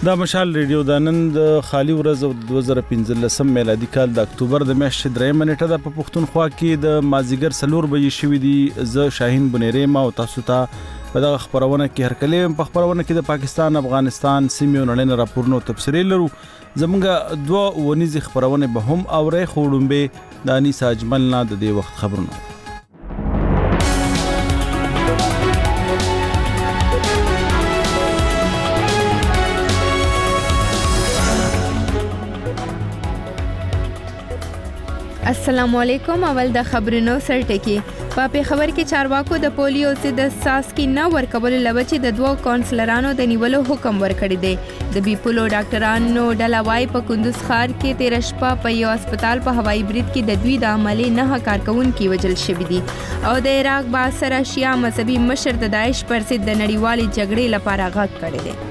دا مشال ریډیو د نن د خالی ورځ 2015 میلادي کال د اکتوبر د میاشتې 3 منېټه د پښتونخوا کې د مازیګر 4 بجې شوې دي. ز شاهین بنيري ما او تاسو ته په دغه خبرونه کې هر کله په خبرونه کې د پاکستان، افغانستان، سیمې نړۍ راپورونو تفصیل لرو. زمونږ دوه ونیزي خبرونه به هم اوري خوړمبه د انیس اجمل نه د دې وخت خبرونه. السلام علیکم. اول د خبرونو سرټکی. په پیښور کې چارواکو د پولیو ضد ساسکی نه ورکول لوچې د دوه کونسلرانو د نیولو حکم ورکړی دی. د بیپولو ډاکټرانو ډلوای په کندوز ښار کې 13 شپه په یو هسپتال په هوایي برید کې د دوی د عملي نه کارکونکو وجل شوی دي او د عراق باسر شیا مذهبي مشر د داعش پر ضد د نړیوالې جګړې لپاره غږ کړی دی.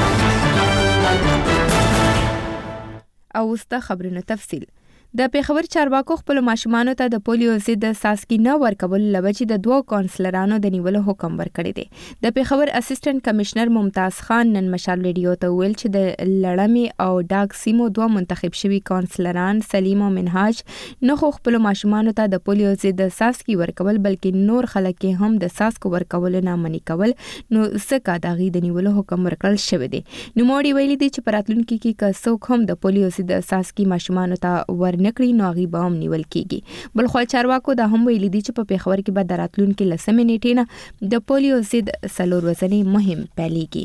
او وسته خبرونه تفصیل. د پیښور چارواکو خپل ماشومانو ته د پولیو ضد ساسکی نه ورکول لوجې د دوه کونسلرانو د نیولو حکم ورکړی دی. د پیښور اسسټنټ کمشنر ممتاز خان نن مشال ریډیو ته ویل چې د لړمې او ډاګ سیمو دوه منتخب شوي کونسلران سلیم او منهاج نه خو خپل ماشومانو ته د پولیو ضد ساسکی ورکول بلکې نور خلک هم د ساسکو ورکول نه منې کول نو څنګه دغه د نیولو حکم ورکړل شوی دی. نو موړي ویلي دي چې پراتلونکو کې که څوک هم د پولیو ضد ساسکی ماشومانو ته نکړي نو هغه به هم نیول کیږي. بل خو چارواکو دا هم ویلي دي چې په پیښور کې به د راتلونکو 10 نیټې نه د پولیو ضد 4 ورځنی مهم پیلېږي.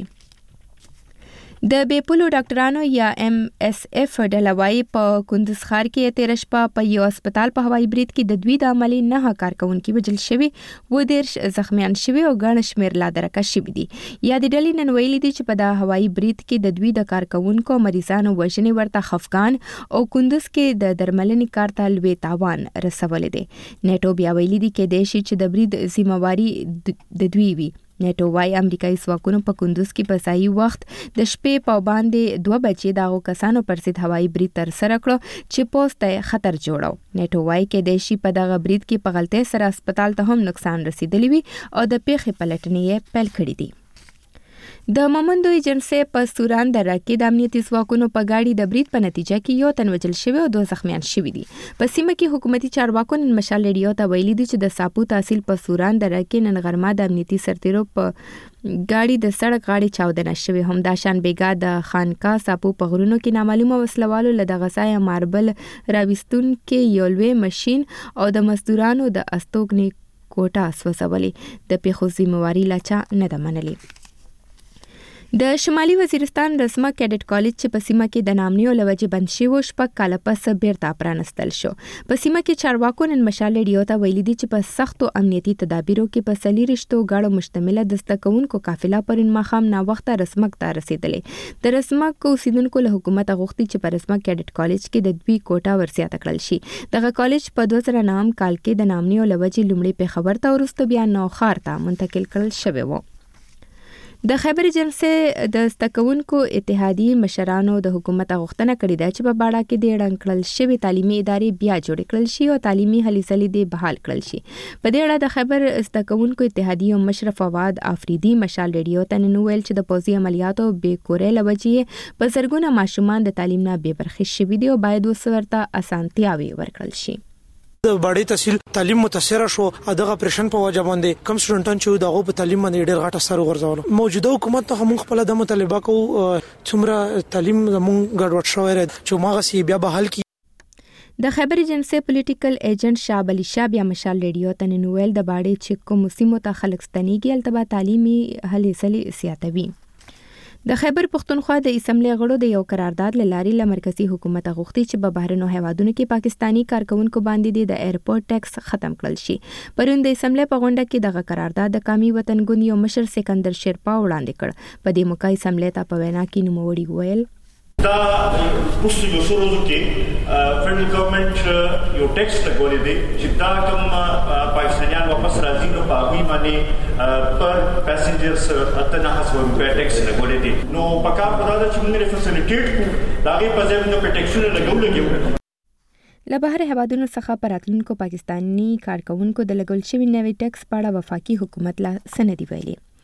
د بیپولو ډاکټرانو یا MSF ډلوای په کندوز ښار کې 13 شپه په یو هسپتال په هوایي برید کې د دوی د عملي نه کارکونکو وجل شوی و ډیر زخمیان شوی او ګڼ شمیر لا درکه شوی دي. یا د ډلې نن ویلي دي چې په د هوایي برید کې د دوی د کارکونکو مریضانو وژنې ورته خفقان او کندوز کې د درملنې کار ته لوی تاوان رسول دي. نیټو بیا ویلي دي کې د شي چې د برید ذمہواری د دوی وي. نیټو وايي امریکایي ځواکونو په کندوز کې په ځای وخت د شپې په باندې 2 بجې دغه کسانو پر ضد هوایي برید تر سره کړو چې پوسټ ته خطر جوړاو. نیټو وايي کې د شي په دغه برید کې په غلطۍ سره هسپتال ته هم نقصان رسیدلی وي او د پیښې پلټنې پیل کړې دي. د مومندو ایجنسی په سوران دره کې د امنیتي ځواکونو په گاډي د برید په نتیجه کې یو تن وژل شوی او 2 زخمیان شوي دي. په سیمه کې حکومتي چارواکو نن مشال ریډیو ته ویلي دي چې د ساپو تحصیل په سوران دره کې نن غرمه د امنیتي سرتیرو په گاډي د سړک غاړي چاودنه شوی. هم دا شان بیګا د خانقاه ساپو په غرونو کې نامعلومه وسلوالو له دغه ځای ماربل راوستون کې یو لوی ماشين او د مزدورانو د استوګنې کوټه سوځولې. د پیښو ذمہواری لا چا نه ده منلې. د شمالي وزیرستان رسمه کیډټ کالج چې په سیمه کې د نامنیو لوجې بند شوی شپږ کاله پس بیرته پرانستل شو. په سیمه کې چارواکو نن مشال ریډیو ته ویلي دي چې په سختو امنیتي تدابیرو کې په 4 غاړو مشتمله د زدهکوونکو قافله پرون ماښام ناوخته رسمک ته رسیدلې. د رسمک اوسیدونکو له حکومت غوښتي چې په رسمه کیډټ کالج کې د دوی کوټه ورزیاته کړل شي. دغه کالج په 2009 کال کې د نامنیو لوجې لومړی پیښور ته وروسته بیا نوښار ته منتقل کړل شوی و. د خیبر ایجنسی د زدهکوونکو اتحادیې مشرانو د حکومت غوښتنه کړې ده چې په باړه کې د ړنګ کړل شوي تعلیمي ادارې بیا جوړې کړل شي او تعلیمي هلې ځلې دې بحال کړل شي. په دې اړه د خیبر زدهکوونکو اتحادیې مشر فواد افریدي مشال ریډیو ته نن ویل چې د پوځي عملیاتو بې کورۍ له وجې په زرګونه ماشومان د تعلیم نه بې برخې شوي دي او باید ورته اسانتیاوې ورکړل شي. د باړې تحصیل تعلیم متاثر شو. دغه پریشن په وجه باندې کم سټوډنټان چې دغه په تعلیم باندې ډېر غټ اثر وغورځول. موجوده حکومت ته هم خپل د مطالبه کو څومره تعلیم زموږ ګډوډ شوی دی چې ماغه سی بیا بحال کی. د خیبر ایجنسی پولیټیکل ایجنټ شعب علي شاه بیا مشال ریډیو ته نن ویل د باړې چې کوم سیمو ته خلک ستنېږي البته تعلیمي هلې ځلې زیاتوي. د خیبر پښتونخوا د اسمبلی غړو د یو قرارداد لاري له مرکزی حکومت غوښتي چې په بهرنیو هیوادونو کې پاکستانی کارکونکو باندې د ایرپورټ ټیکس ختم کړل شي. پرون د اسمبلی په غونډه کې دغه قرارداد د قومي وطن ګوند یو مشر سکندر شیرپا وړاندې کړ. په دې موقع اسمبلی ته په وینا کې نوموړي وویل دا پوسټ یو سروزو کې فدرل ګورنمنت یو ټیکس لګولې دی چې دا کوم پاکستانیان واپس راځي نو په هغه باندې پر پاسنجرز اتنه حساب په ټیکس لګولې دي. نو پکار پدا چې موږ فیسیلیټیټ کو دا غي په ځای په ټیکسونه لګولې. له بهر هیوادونو څخه پراتلونکو پاکستانی کارکونکو د لګول شوي نوي ټیکس په اړه وفاقي حکومت لا سندي ویلي.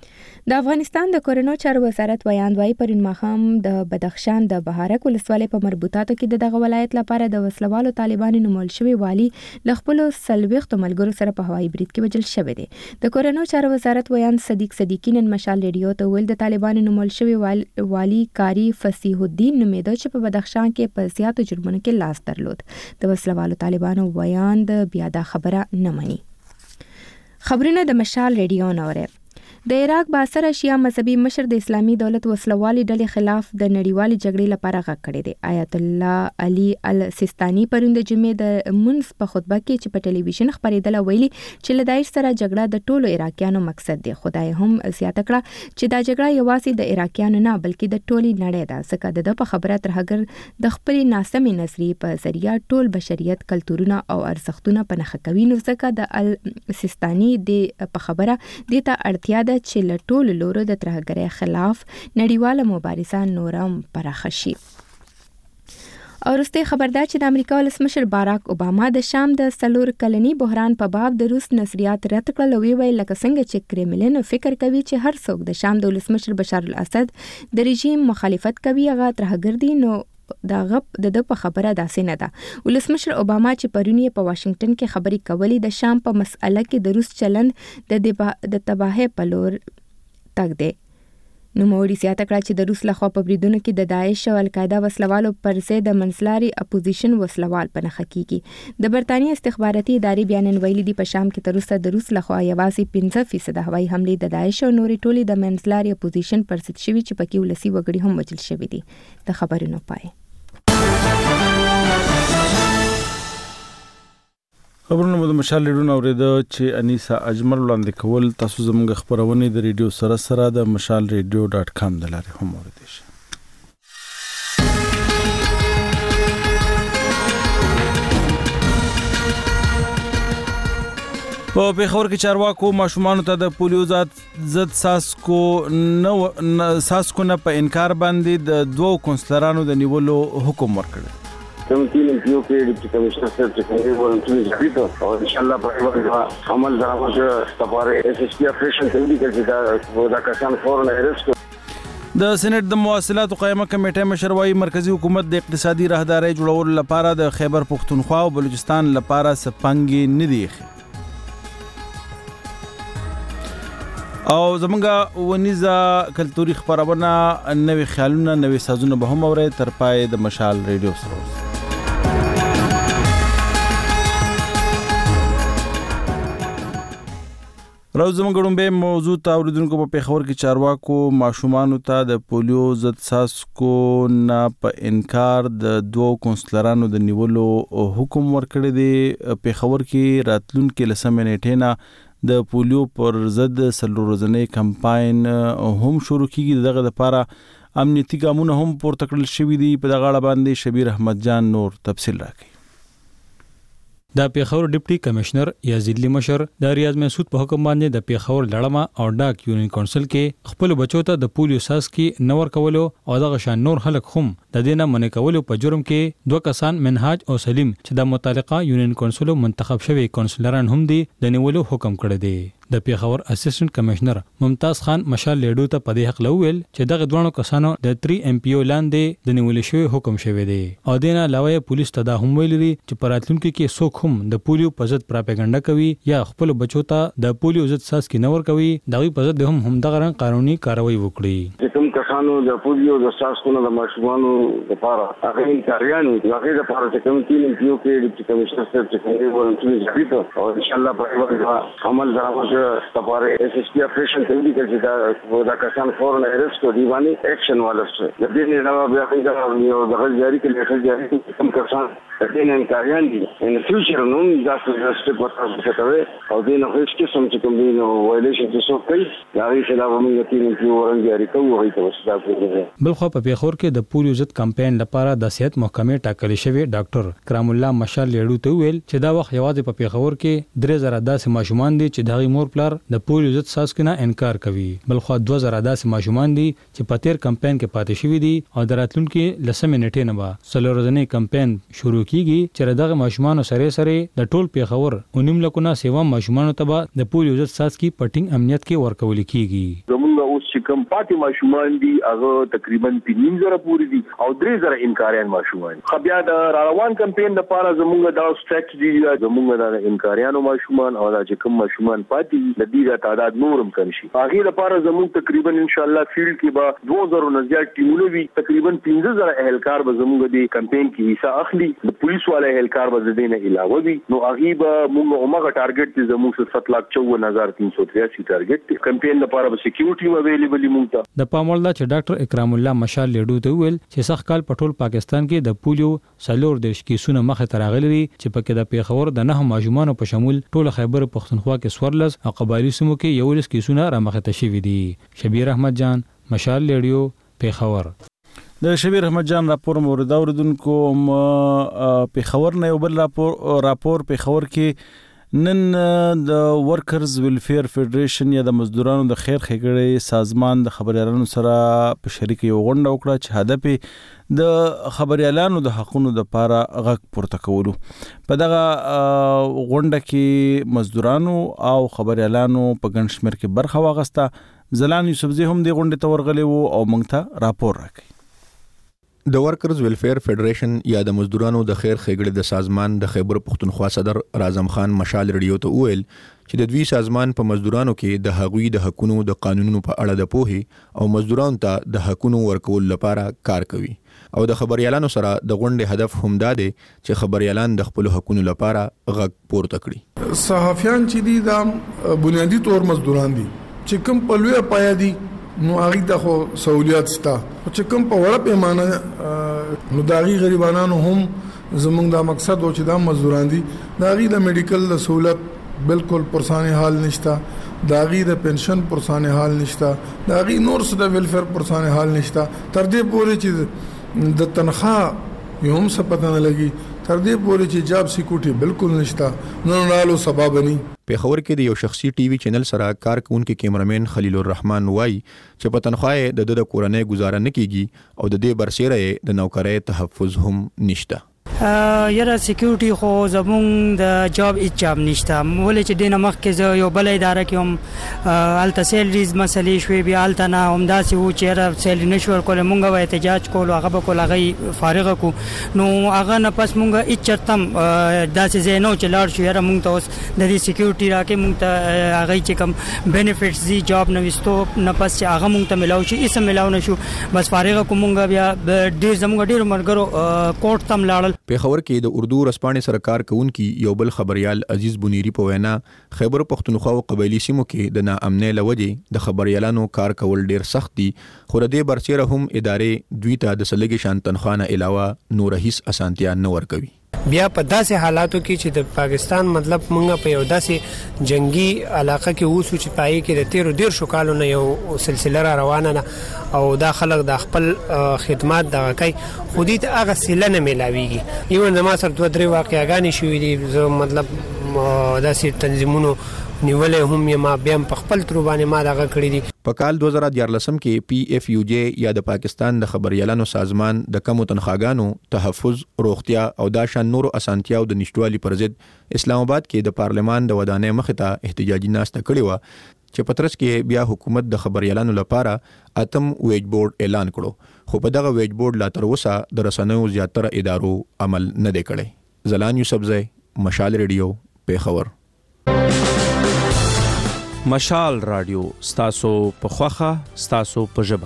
د افغانستان د کورونو چارو وزارت ویاندوی پرون ماښام د بدخشان د بهارک ولسوالۍ په مربوطاتو کې دغه ولایت لپاره د وسلوالو طالبانو نومول شوی والی ل خپل 40 ملګرو سره په هوایي برید کې وژل شوی دی. د کورونو چارو وزارت ویاند صدیق صدیقی نن مشال ریډیو ته ویل د طالبانو نومول شوی والی کاری فصیح الدین نومیده چې په بدخشان کې په زیاتو جرمونو کې لاس درلود. د وسلوالو طالبانو ویاند بیا دا خبره نه مني. خبرونه د مشال ریډیو نوره. د عراق باثر شیعه مذهبي مشر د اسلامي دولت وسلوالي ډلې خلاف د نړیوالې جګړې لپاره غږ کړی دی. آیت الله علي السیستاني پرون د جمعې د منځ په خطبه کې چې په ټلویزیون خبرېدله ویلي چې له داعش سره جګړه د ټولو عراقیانو مقصد دی. خدای هم زیاته کړه چې دا جګړه یوازې د عراقیانو نه بلکې د ټولې نړۍ ده، ځکه د په خبره ترهګر د خپلې ناسمې نظریې په ذریعہ ټول بشریت کلتورونه او ارزښتونه په نښه کوي. نو ځکه د السیستاني د په خبره د ته اړتیا چې له ټولو لورو د ترهګرۍ خلاف نړیواله مبارزه نورم پراخه شي. او وروسته خبردار چې د امریکا ولسمشر باراک اوباما د شام د 4 کلنی بحران په باب د روس نظریات رد کړل او ویل لکه څنګه چې کرملین فکر کوي چې هر څوک د شام د ولسمشر بشار الاسد د رژیم مخالفت کوي هغه ترهګر دي. نو دا غب د په خبره داسې نه ده. ولسمشر اوباما چې پرونی په واشنگټن کې خبرې کولې د شام په مسأله کې د روس چلند د تباهۍ په لور تګ دی. نو موري زیاته کړه چې د روس لخوا په بریدونو کې د داعش او القاعده وسلوالو پر ضد د منځلاري اپوزیشن وسلوال په نښه کیږي. د برتانیې استخباراتي ادارې بیان ویلي دي په شام کې تر اوسه د روس لخوا یوازې 15% هوایي حملې د داعش او نورې ټولې د منځلاري اپوزیشن پر ضد شوي چې پکې ولسي وګړي هم وژل شوي دي. د خبرونو پای. خبرونه مو د مشال ریډیو اوریده چې انیسا اجمل وړاندې کول. تاسو زموږ خبرونه د ریډیو سره د mashalradio.com د لارې هم اوریدئ شئ. په پیښور کې چارواکو ماشومانو ته د پولیو ضد ساسکو نه په انکار باندې د 2 کونسلرانو د نیولو حکم ورکړ. کمیټې نیو کې ډیپټي کمشنر صاحب چې کومې ورنټونی ځپیته او ان شاء الله په هغه عمل درامه ستاره اس اس پی اپریشن ته ویل چې دا کسان فورن ارست. د سېنات د مواصلاتو قائمه کمیټه مشروعي مرکزی حکومت د اقتصادي راهداري جوړولو لپاره د خیبر پختونخوا او بلوچستان لپاره سپنګ نه دی. او زمونږه ونیزه کلتوري خبرونه نوې خیالونه نوې سازونه به هم اورئ تر پای د مشال ریډیو سره. راو زمونږ به موضوع ته اوریدونکو په پیښور کې چارواکو ماشومانو ته د پولیو ضد ساسکو نه په انکار د 2 کونسلرانو د نیولو حکم ورکړی دی. پیښور کې راتلونکو لسمې نیټې نه د پولیو پر ضد 4 ورځنی کمپاین هم شروع کیږي. دغه لپاره امنیتي ګامونه هم پورته کړل شوي دي. په دغه اړه باندې شبیر احمد جان نور تفصیل راکړي. د پیښور ډیپټي کمشنر یا ضلعي مشر د ریاض مسعود په حکم باندې د پیښور لړما او ډاک یونین کونسل کې خپل بچو ته د پولیو ساسکي نور کولو او دغه شان نور خلک هم د دینه منې کولو په جرم کې 2 کسان منهاج او سلیم چې د متعلقه یونین کونسل منتخب شوی کونسلران هم دي د نیولو حکم کړی دی. د پیښور اسسټنټ کمشنر ممتاز خان مشال لیډو ته په دې حق لویل چې دغه دوه کسانو د 3 ایم پی او لاندې د نیول شوی حکم شوی دی. او دینه علاوه پولیس ته دا هم ویلي چې پراتلونکو کې څوک هم د پولیو په ضد پراپګاندا کوي یا خپل بچو ته د پولیو ضد ساسکي نور کوي دغه په ضد هم دغه قانوني کاروایی وکړي. کوم کسانو د پولیو د ساسکو نه د ماشومانو لپاره هغه کاریانو هغه لپاره چې کوم تین ایم پی او کې ډیپټي کمشنر صاحب چې کومې ورنټونی ځپیته او ان شاء الله په هغه عمل درامه ستاره اس اس پی اپریشن ته ویل چې دا کسان فورن ارست کو دی باندې اکشن والسته د دې نه نو بیا څنګه یو د جاری کې کوم کسان د دې نه کاریان دي ان فیوچر نو دا څه څه ورته کوي او دې نه هیڅ قسم چې کوم دی نو وایلیشن چې څوک کوي دا هیڅ دا موږ تین کې ورن جاری کوو هغه ته وسدا کوي. بل خو په پیښور کې د پولیو ضد کمپاین لپاره د صحت محکمې ټاکل شوی ډاکټر کرام الله مشال لیډو ته ویل چې دا وخت یوازې په پیښور کې 3000 داسې ماشومان دي چې دغه مور پلار د پولیو ضد ساسکو نه انکار کوي. بل خو 2000 داسې ماشومان دي چې په تیر کمپاین کې پاتې شوی دي او د راتلونکو لسمې نیټې نه به 4 ورځنی کمپاین شروع کیږي چې دغه ماشومان سره د ټول پیښور 19 لکونه سیوا ماشومان ته به د پولیو ضد ساسکي پټینګ امنیت کې ورکول کیږي. زمونږ اوس اوس چې کوم پاتې ماشومان دي هغه تقریبا 3,000 پورې دي او 3,000 انکاریان ماشومان. خو بیا د روان کمپاین لپاره زموږ د سټریټجی زموږ د انکاریانو ماشومان او د چې کوم ماشومان پاتې د دې د تعداد نورم کم شي. هغه لپاره زموږ تقریبا ان شاء الله فیلډ کې به 2000 نه زیات ټیمونه وي. تقریبا 15,000 اهلکار به زموږ د کمپاین کې حصہ اخلي. د پولیس والے اهلکار به زدي نه علاوه وي. نو هغه به موږ عمره ټارګټ دي زموږ 7,54,383 ټارګټ کمپاین لپاره به سکیورټي اویلیبل مونږ ته. د پامولدا چې ډاکټر اکرام الله مشال لیډو ته ویل چې سخت کال پټول پاکستان کې د پولیو سلور دیش کیسونه مخه تراغلي چې پکې د پیښور د 9 ماشومان په شمول ټول خیبر پختونخوا کې سورلس او قبایلی سیمو کې 11 کیسونه را مخه تشوي دي. شبیر احمد جان مشال لیډیو پیښور. د شبیر احمد جان راپور مورد اوردونکو پیښور نه یو بل راپور پیښور کې نن د ورکرز ویلفیر فدریشن یا د مزدورانو د خیر ښېګړې سازمان د خبريالانو سره په شریک یو غونډه وکړه چې هدف د خبريالانو د حقوقو د لپاره غږ پورته کولو. په دغه غونډه کې مزدورانو او خبريالانو په ګڼ شمېر کې برخه واخیسته. زلان یوسفزی هم د غونډې ته ورغلی وو او موږ ته راپور راکړی. د ورکرز ویلفیر فدریشن یا د مزدورانو د خیر ښېګړې د سازمان د خیبر پختونخوا صدر اعظم خان مشال ریډیو ته وویل چې د دوی سازمان په مزدورانو کې د هغوی د حقوقو د قانونونو په اړه د پوهې او مزدورانو ته د حقوقو ورکول لپاره کار کوي او د خبريالانو سره د غونډې هدف هم دا دی چې خبريالان د خپل حقوقو لپاره غږ پورته کړي. صحافیان چې دي دا بنیادی تور مزدوران دي چې کوم په لوی پایا دي نو هغه د خو سہولیات ستا چې کوم په وړه پیمانه نو داغي غریبانو هم زمونږ دا مقصد او چې دا مزدوران دي داغي د میډیکل د سہولت بالکل پرسانه حال نشتا. داغي د پنشن پرسانه حال نشتا. داغي نور څه د ویلفیر پرسانه حال نشتا. تر دې پورې چې د تنخواه یوم څه پته نه لګي. تر دې پورې چې جاب سکیورټي بالکل نشتا. نو نالو سبب ني. پیښور کې د یو شخصي ټي وي چینل سره کار کوونکي کیمرمن خلیل الرحمن وای چې په تنخواه د کورنۍ گزاره نه کیږي او د دې برسېره د نوکرۍ تحفظ هم نشته. یره سکیورټي خو زمون د جاب اچام نشته. ولې چې دینه مخ کې یو بل اداره کې هم الته سیلریز مسلې شوي بیا الته نه هم داسې و چې یره سیلری نشو کول مونږه وای احتجاج کول هغه به کول هغه فارغ کو نو هغه نه پس مونږه اچتم داسې زینو چې لاړ شو یره مونږ ته اوس د دې سکیورټي راکې مونږ ته هغه چې کوم بینیفټس دي جاب نوستو نه پس چې هغه مونږ ته ملاو شي اسم ملاو نشو بس فارغ کو مونږه بیا ډیر زمونږ ډیر مرګرو کوټ تم لاړل. پیښور کې د اردو رسپانې سره کار کوونکي یو بل خبريال عزیز بنيري په وینا خیبر پختونخوا او قبایلی سیمو کې د ناامنۍ لوجې د خبريالانو کار کول ډیر سخت دي خو د دې برسېره هم ادارې دوی ته د سلګي شان تنخواه نه علاوه نور هیڅ اسانتیا نه ورکوي. بیا په داسې حالاتو کې چې د پاکستان مطلب مونږ په یو داسې جنگي علاقه کې وسو چې پای کې د 13 شو کالو نه یو سلسله را روانه ده او دا خلک د خپل خدمات د کوي خو دې ته هغه سله نه ملاويږي. یو نه ما سره 2-3 واقعیاګانې شوې دي مطلب داسې تنظیمونو نیولې هم ما بیا په خپل تروبانه ما دغه کړی دي. په کال 2014 کې پی اف یو جی یا د پاکستان د خبريالانو سازمان د کمو تنخواګانو تحفظ روغتیا او د شان نورو اسانتیاو د نشټوالي پر ضد اسلام آباد کې د پارلمان د ودانۍ مخ ته احتجاجي ناسته کړې و چې پترس کې بیا حکومت د خبريالانو لپاره اتم ویج بورډ اعلان کړو خو په دغه ویج بورډ لا تر اوسه د رسنیو زیاتره ادارو عمل نه دی کړی. زلان یوسفزی مشال ریډیو پیښور. مشال رادیو ستاسو په خوخه ستاسو په ژبه.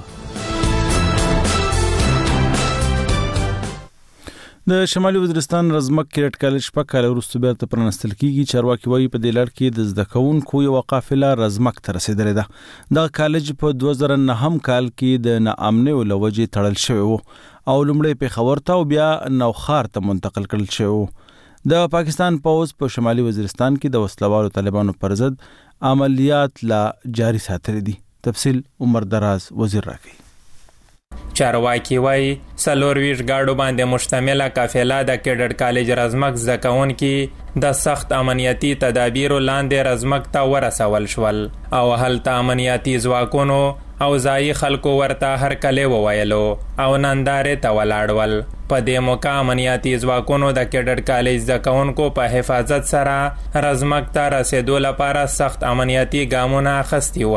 د شمالي وزیرستان رزمک کریټ کالج په کال وروسته بیرته پرانستل کیږي. چارواکي وایي په دې لړ کې د زده کوونکو یو قافله رزمک ته رسیدلې ده. دا کالج په 2009 کال کې د ناامنۍ لوجې تړل شوی و او لومړی پیښور ته او بیا نوخار ته منتقل کړل شوی و. د پاکستان پوز په شمالي وزیرستان کې د وسلوالو طالبانو پر ضد عملیات لا جاری ساتل دي. تفصیل عمر دراز وزیر راکړي. چارواکي وایي 24 گاډو باندې مشتمله قافله د کیډټ کالج رزمک زکون کې د سخت امنیتي تدابیر لاندې رزمک ته ورسول شول او هلته امنیتي ځواکونو او ځایي خلکو ورته هر کله وویلو او نندارې ته ولاړول. په دې موقع امنیتي ځواکونو د کیډټ کالج زکونکو په حفاظت سره رزمک ته رسیدو لپاره سخت امنیتي ګامونه اخیستي ول.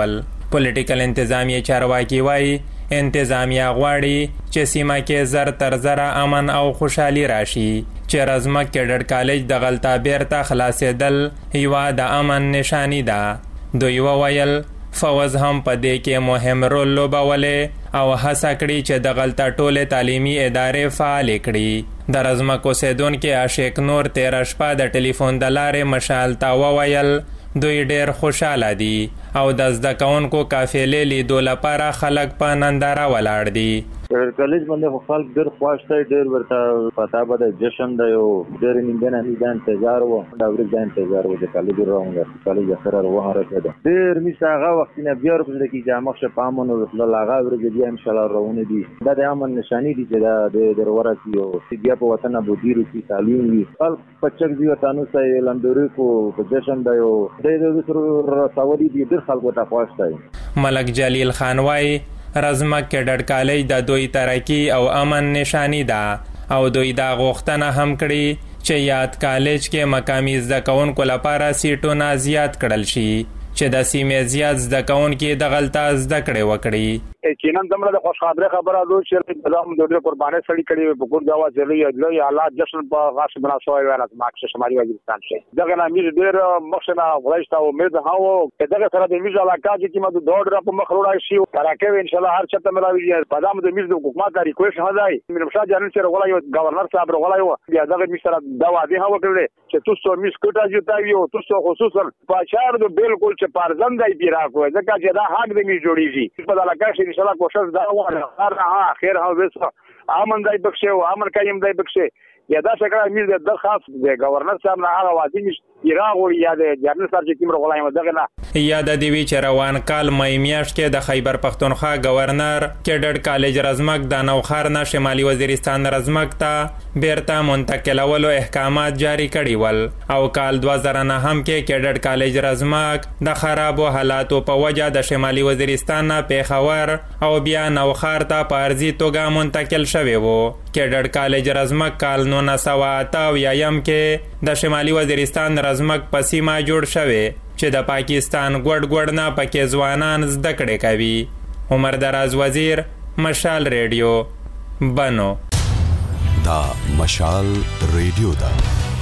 پولیټیکل انتظامیه چارواکي وایي انتظامیه غواړي چې سیمه کې زر تر زره امن او خوشحالي راشي چې رزمک کیډر کالج د غلطه بیرته خلاصېدل یوه د امن نشانی ده دوی وویل فوز هم په دې کې مهم رول لوبولی او هڅه کړي چې د غلطه ټولې تعلیمي ادارې فعالې کړي د رزمک اوسیدونکي عاشق نور تیره شپه د ټلیفون د لارې مشال ته وویل دوی ډېر خوشحاله دي او د زده کوونکو قافلې لیدو لپاره خلک په ننداره ولاړ دي کالج باندې خو خلک ډېر خوښ دی ډېر ورته پتا به د جشن دی او ډېر نیندنه دا انتظار و دا ورځ د انتظار و چې کالج راوړم کالج سره روانه راځي ډېر می هغه وخت نه بیا ورته کې چې مخ په امن او هغه ورځ بیا ان شاء الله روانه دي دا د امن نشانی دي چې دا د ورته یو بیا په وطن ابو ډیر کی تعلیم وي خلک پچک دی وطن سره لندوري کو په جشن دی او د سره ساوري دي ډېر خلکو ته خوښ دی ملک جلیل خان وای رزمک کیډر کالج د دوی ترقی او امن نشانی ده او دوی دا غوښتنه هم کړي چې یاد کالج کې مقامی زده کوونکو لپاره سیټونه زیات کړل شي چې د سیمې زیات زده کوونکي د غلطه زده کړې وکړي یقینا زموږ د خوشخبری خبره ده چې د دوی قرباني سړي کړي په ګور دا وځي لوی حالات جشن په غاښ بنا شوی وای نه ماکس شمالي وزیرستان شي دغه نامې ډېر مخشنه غوښتا او امید هاو دغه سره د میز علاقه چې ما د دوړ را په مخ وړای شي ترکه ان شاء الله هر چته ملاوي په دامه د میز د حکومت ریکوست هداي من مشا جنرال سره غلا یو گورنر صاحب غلا یو بیا دغه میز سره دا وادي هاو کړل چې تاسو میز کوټه جوړ یو تاسو خصوصا په چار د بالکل چې پارزندای پیرا کوی ځکه چې دا حق د میز جوړیږي په علاقه شي ان شاء الله کوشش دا وره هر خیر هاو وسه امن دای بخشه او امر کایم دای بخشه یا دا څنګه میز د درخواست د گورنر صاحب نه هغه وادي میز ایراغ او یا د جنرال صاحب چې کوم غلایم دغه نه یا د دیوی چې روان کال مې میاشت کې د خیبر پختونخوا گورنر کیډر کالج رزمک د نوخار نه شمالي وزیرستان رزمک ته بیرته منتقلولو احکامات جاری کړي ول او کال 2009 هم کې کیډر کالج رزمک د خرابو حالاتو په وجه د شمالي وزیرستان نه پیښور او بیا نوخار ته په ارزي توګه منتقل شوی وو کیډر کالج رزمک کال 1988 کې د شمالي وزیرستان رزمک په سیمه جوړ شوی چې د پاکستان ګډ نه پکې ځوانان زده کړې کوي عمر دراز وزیر مشال ریډیو بنو دا مشال ریډیو دا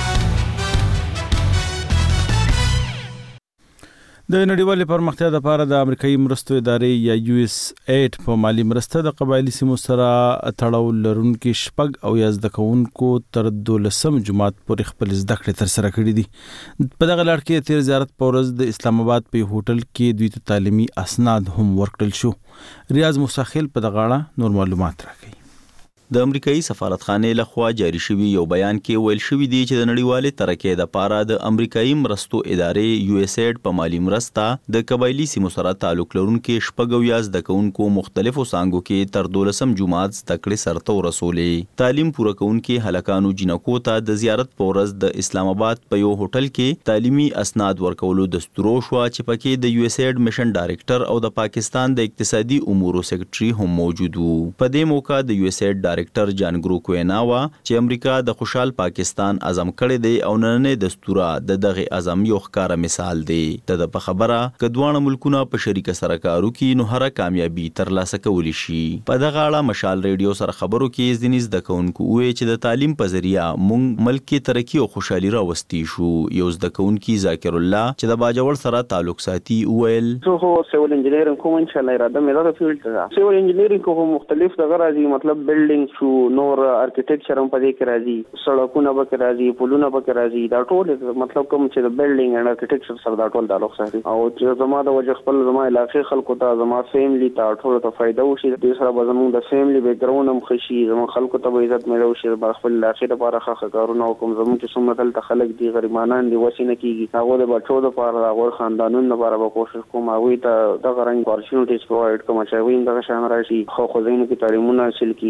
د نړیوالې پرمختیا لپاره د امریکایي مرستو ادارې یا یو اس ایډ په مالی مرسته د قبایلی سیمو سره تړاو لرونکي شپږ او یا زده کوونکو تر 12 جماعت پورې خپل زده کړې ترسره کړې دي په دغه لړ کې تیر زیارت په ورځ د اسلام آباد په هوټل کې دوی ته تعلیمي اسناد هم ورکړل شو ریاض مساخل په دغه اړه نور معلومات راکړي د امریکایي سفارتخانه لخوا جاری شوی یو بیان کې ویل شوی دی چې د نړیوالې ترقۍ لپاره د امریکایي مرستو ادارې یو اس ایډ په مالی مرسته د قبایلی سیمو سره تعلق لرونکي شپږ یا زده کوونکو مختلفو څانګو کې تر 12 جماعت زده کړې سرته ورسولې تعلیم پوره کوونکي هلکانو جنکو ته د زیارت په ورځ د اسلام آباد په یو هوټل کې تعلیمي اسناد ورکولو دستور شو چې پکې د یو اس ایډ میشن ډایریکټر او د پاکستان د اقتصادي امورو سیکریټري هم موجود وو په دې موقع د یو اس ایډ ډایریکټر جان ګروک ویناوا چې امریکا د خوشحال پاکستان اعظم کړی دی او نننې دستوره د دغه اعظم یو ښکارا مثال دی د په خبره کډوانه ملکونه په شریک سره کارو کې نو هر کامیابی ترلاسه کولی شي په دغه اړه مشال ریډیو سره خبرو کې ځینې زده کوونکو وایي چې د تعلیم په ذریعہ مونږ ملک کې ترقی او خوشحالي راوستي شو یو زده کوونکی ذاکر الله چې د باجوړ سره تعلق ساتي ویل زه سیول انجینرینګ کوم ان شاء الله اراده مې دا فیلډ ته سیول انجینرینګ کوم مختلف دغه راځي مطلب بلډینګ شو نور ارکیټیکچر هم پدې کې راځي سړکونه به کې راځي پلونه به کې راځي دا ټول مطلب کوم چې د بلډینګ اند ارکیټیکچر سره دا ټول تعلق ساتي او چې زما د وجه خپل زما علاقې خلکو ته زما فیملی ته ټول ته فائدہ وشي د سره به زموږ د فیملی بیک ګراوند هم خشي زما خلکو ته به عزت ملو شي په خپل علاقې لپاره ښه کارونه کوم زموږ چې څومره دلته خلک دي غریبانان دي وسی نه کیږي هغه د بچو لپاره هغه خاندانونو لپاره به کوشش کوم هغه ته د غرنګ اپورچونټیز پرووایډ کوم چې وین دغه شان راشي خو زینو کې تعلیمونه حاصل کی او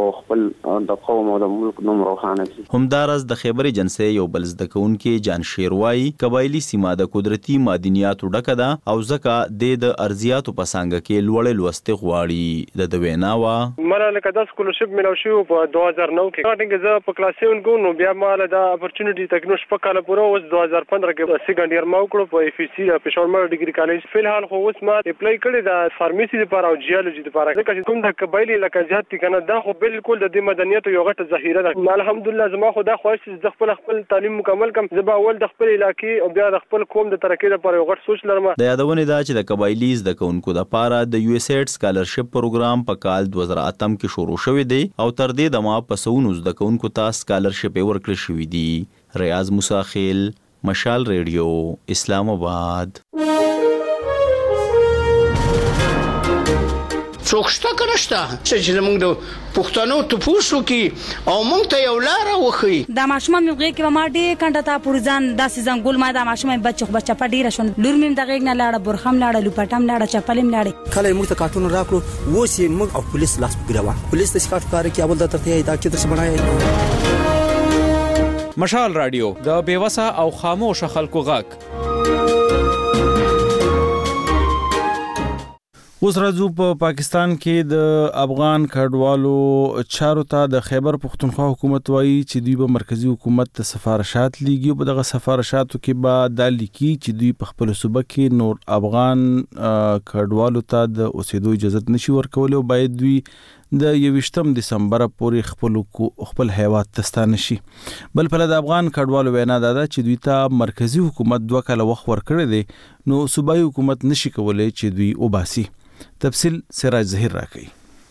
خپل د قوم او د ملک نوم روښانه کړي. همدارس د خیبر ایجنسی یو بل زده کوونکی جان شیروای قبایلی سیمه د قدرتي معدنیاتو ډکه ده او ځکه د ارزیاتو په څنګه کې لوړ لوستي غواړي. د ویناوا مله لکه د سکولرشپ ملو شو په 2009 کې سٹارټینګ زه په کلاس 7 کو نو بیا مال د اپورچونټی تکنو شپه کال پوره اوس 2015 کې سیکنډ ایئر ما وکړو په اف سی پېښور مر ډیګري کالج. فلحال خو اوس ما اپلای کړی د فارمیسي لپاره او جیولوژي لپاره ځکه کوم د قبایلی لکه زیات دي کنه دا خو بالکل د مدنیاتو یو غټه ذخیره ده. الحمدلله زما خو دا خواهش چې خپل تعلیم مکمل کم زه به اول د خپل علاقې او بیا د خپل قوم د ترقۍ لپاره یو غټ سوچ لرم. د یادونه ده چې د قبایلی زده کوونکو لپاره د یو اس ایډ سکالرشپ پروګرام په کال 2008 کې شروع شوی دی او تر دې دمه په سونو زده کوونکو ته سکالرشپ ورکړل شوی دی. ریاض موسی خیل، مشال ریډیو، اسلام آباد. څوکشته کنهشته چې موږ د پښتنو ته پوښتنه کی او موږ ته یو لار وخی. د ماشومان مې غږی کې ما ډېر کنده ته پورزان داسې ځنګول ما د ماشومان بچه په ډیره شون لور مې د غږ نه لاړه برخم لاړه لوپټم لاړه چپلم لاړه. کله موږ ته کارتون راکړو ووس یې موږ او پولیس لاس ګروا پولیس د سکاټ کار کې اول د ترته دا کې درس بنای. مشال رادیو د بیوسا او خاموش خلکو غږ. اوس راځو په پاکستان کې د افغان کډوالو چارو ته د خیبر پختونخوا حکومت وایي چې دوی به مرکزی حکومت ته سفارشات لیږي او په دغه سفارشاتو کې به دا لیکي چې دوی په خپل صوبه کې نور افغان کډوالو ته د اوسېدو اجازه نشي ورکولی او باید دوی د 21 دسمبر پورې خپل هیواد ته ستانه شي. بل په د افغان کډوالو وینا دا ده چې دوی ته مرکزی حکومت 2 کاله وخت ورکړی دی نو صوبایي حکومت نشي کولی چې دوی وباسي. تفصیل سراج ظهیر راکړي.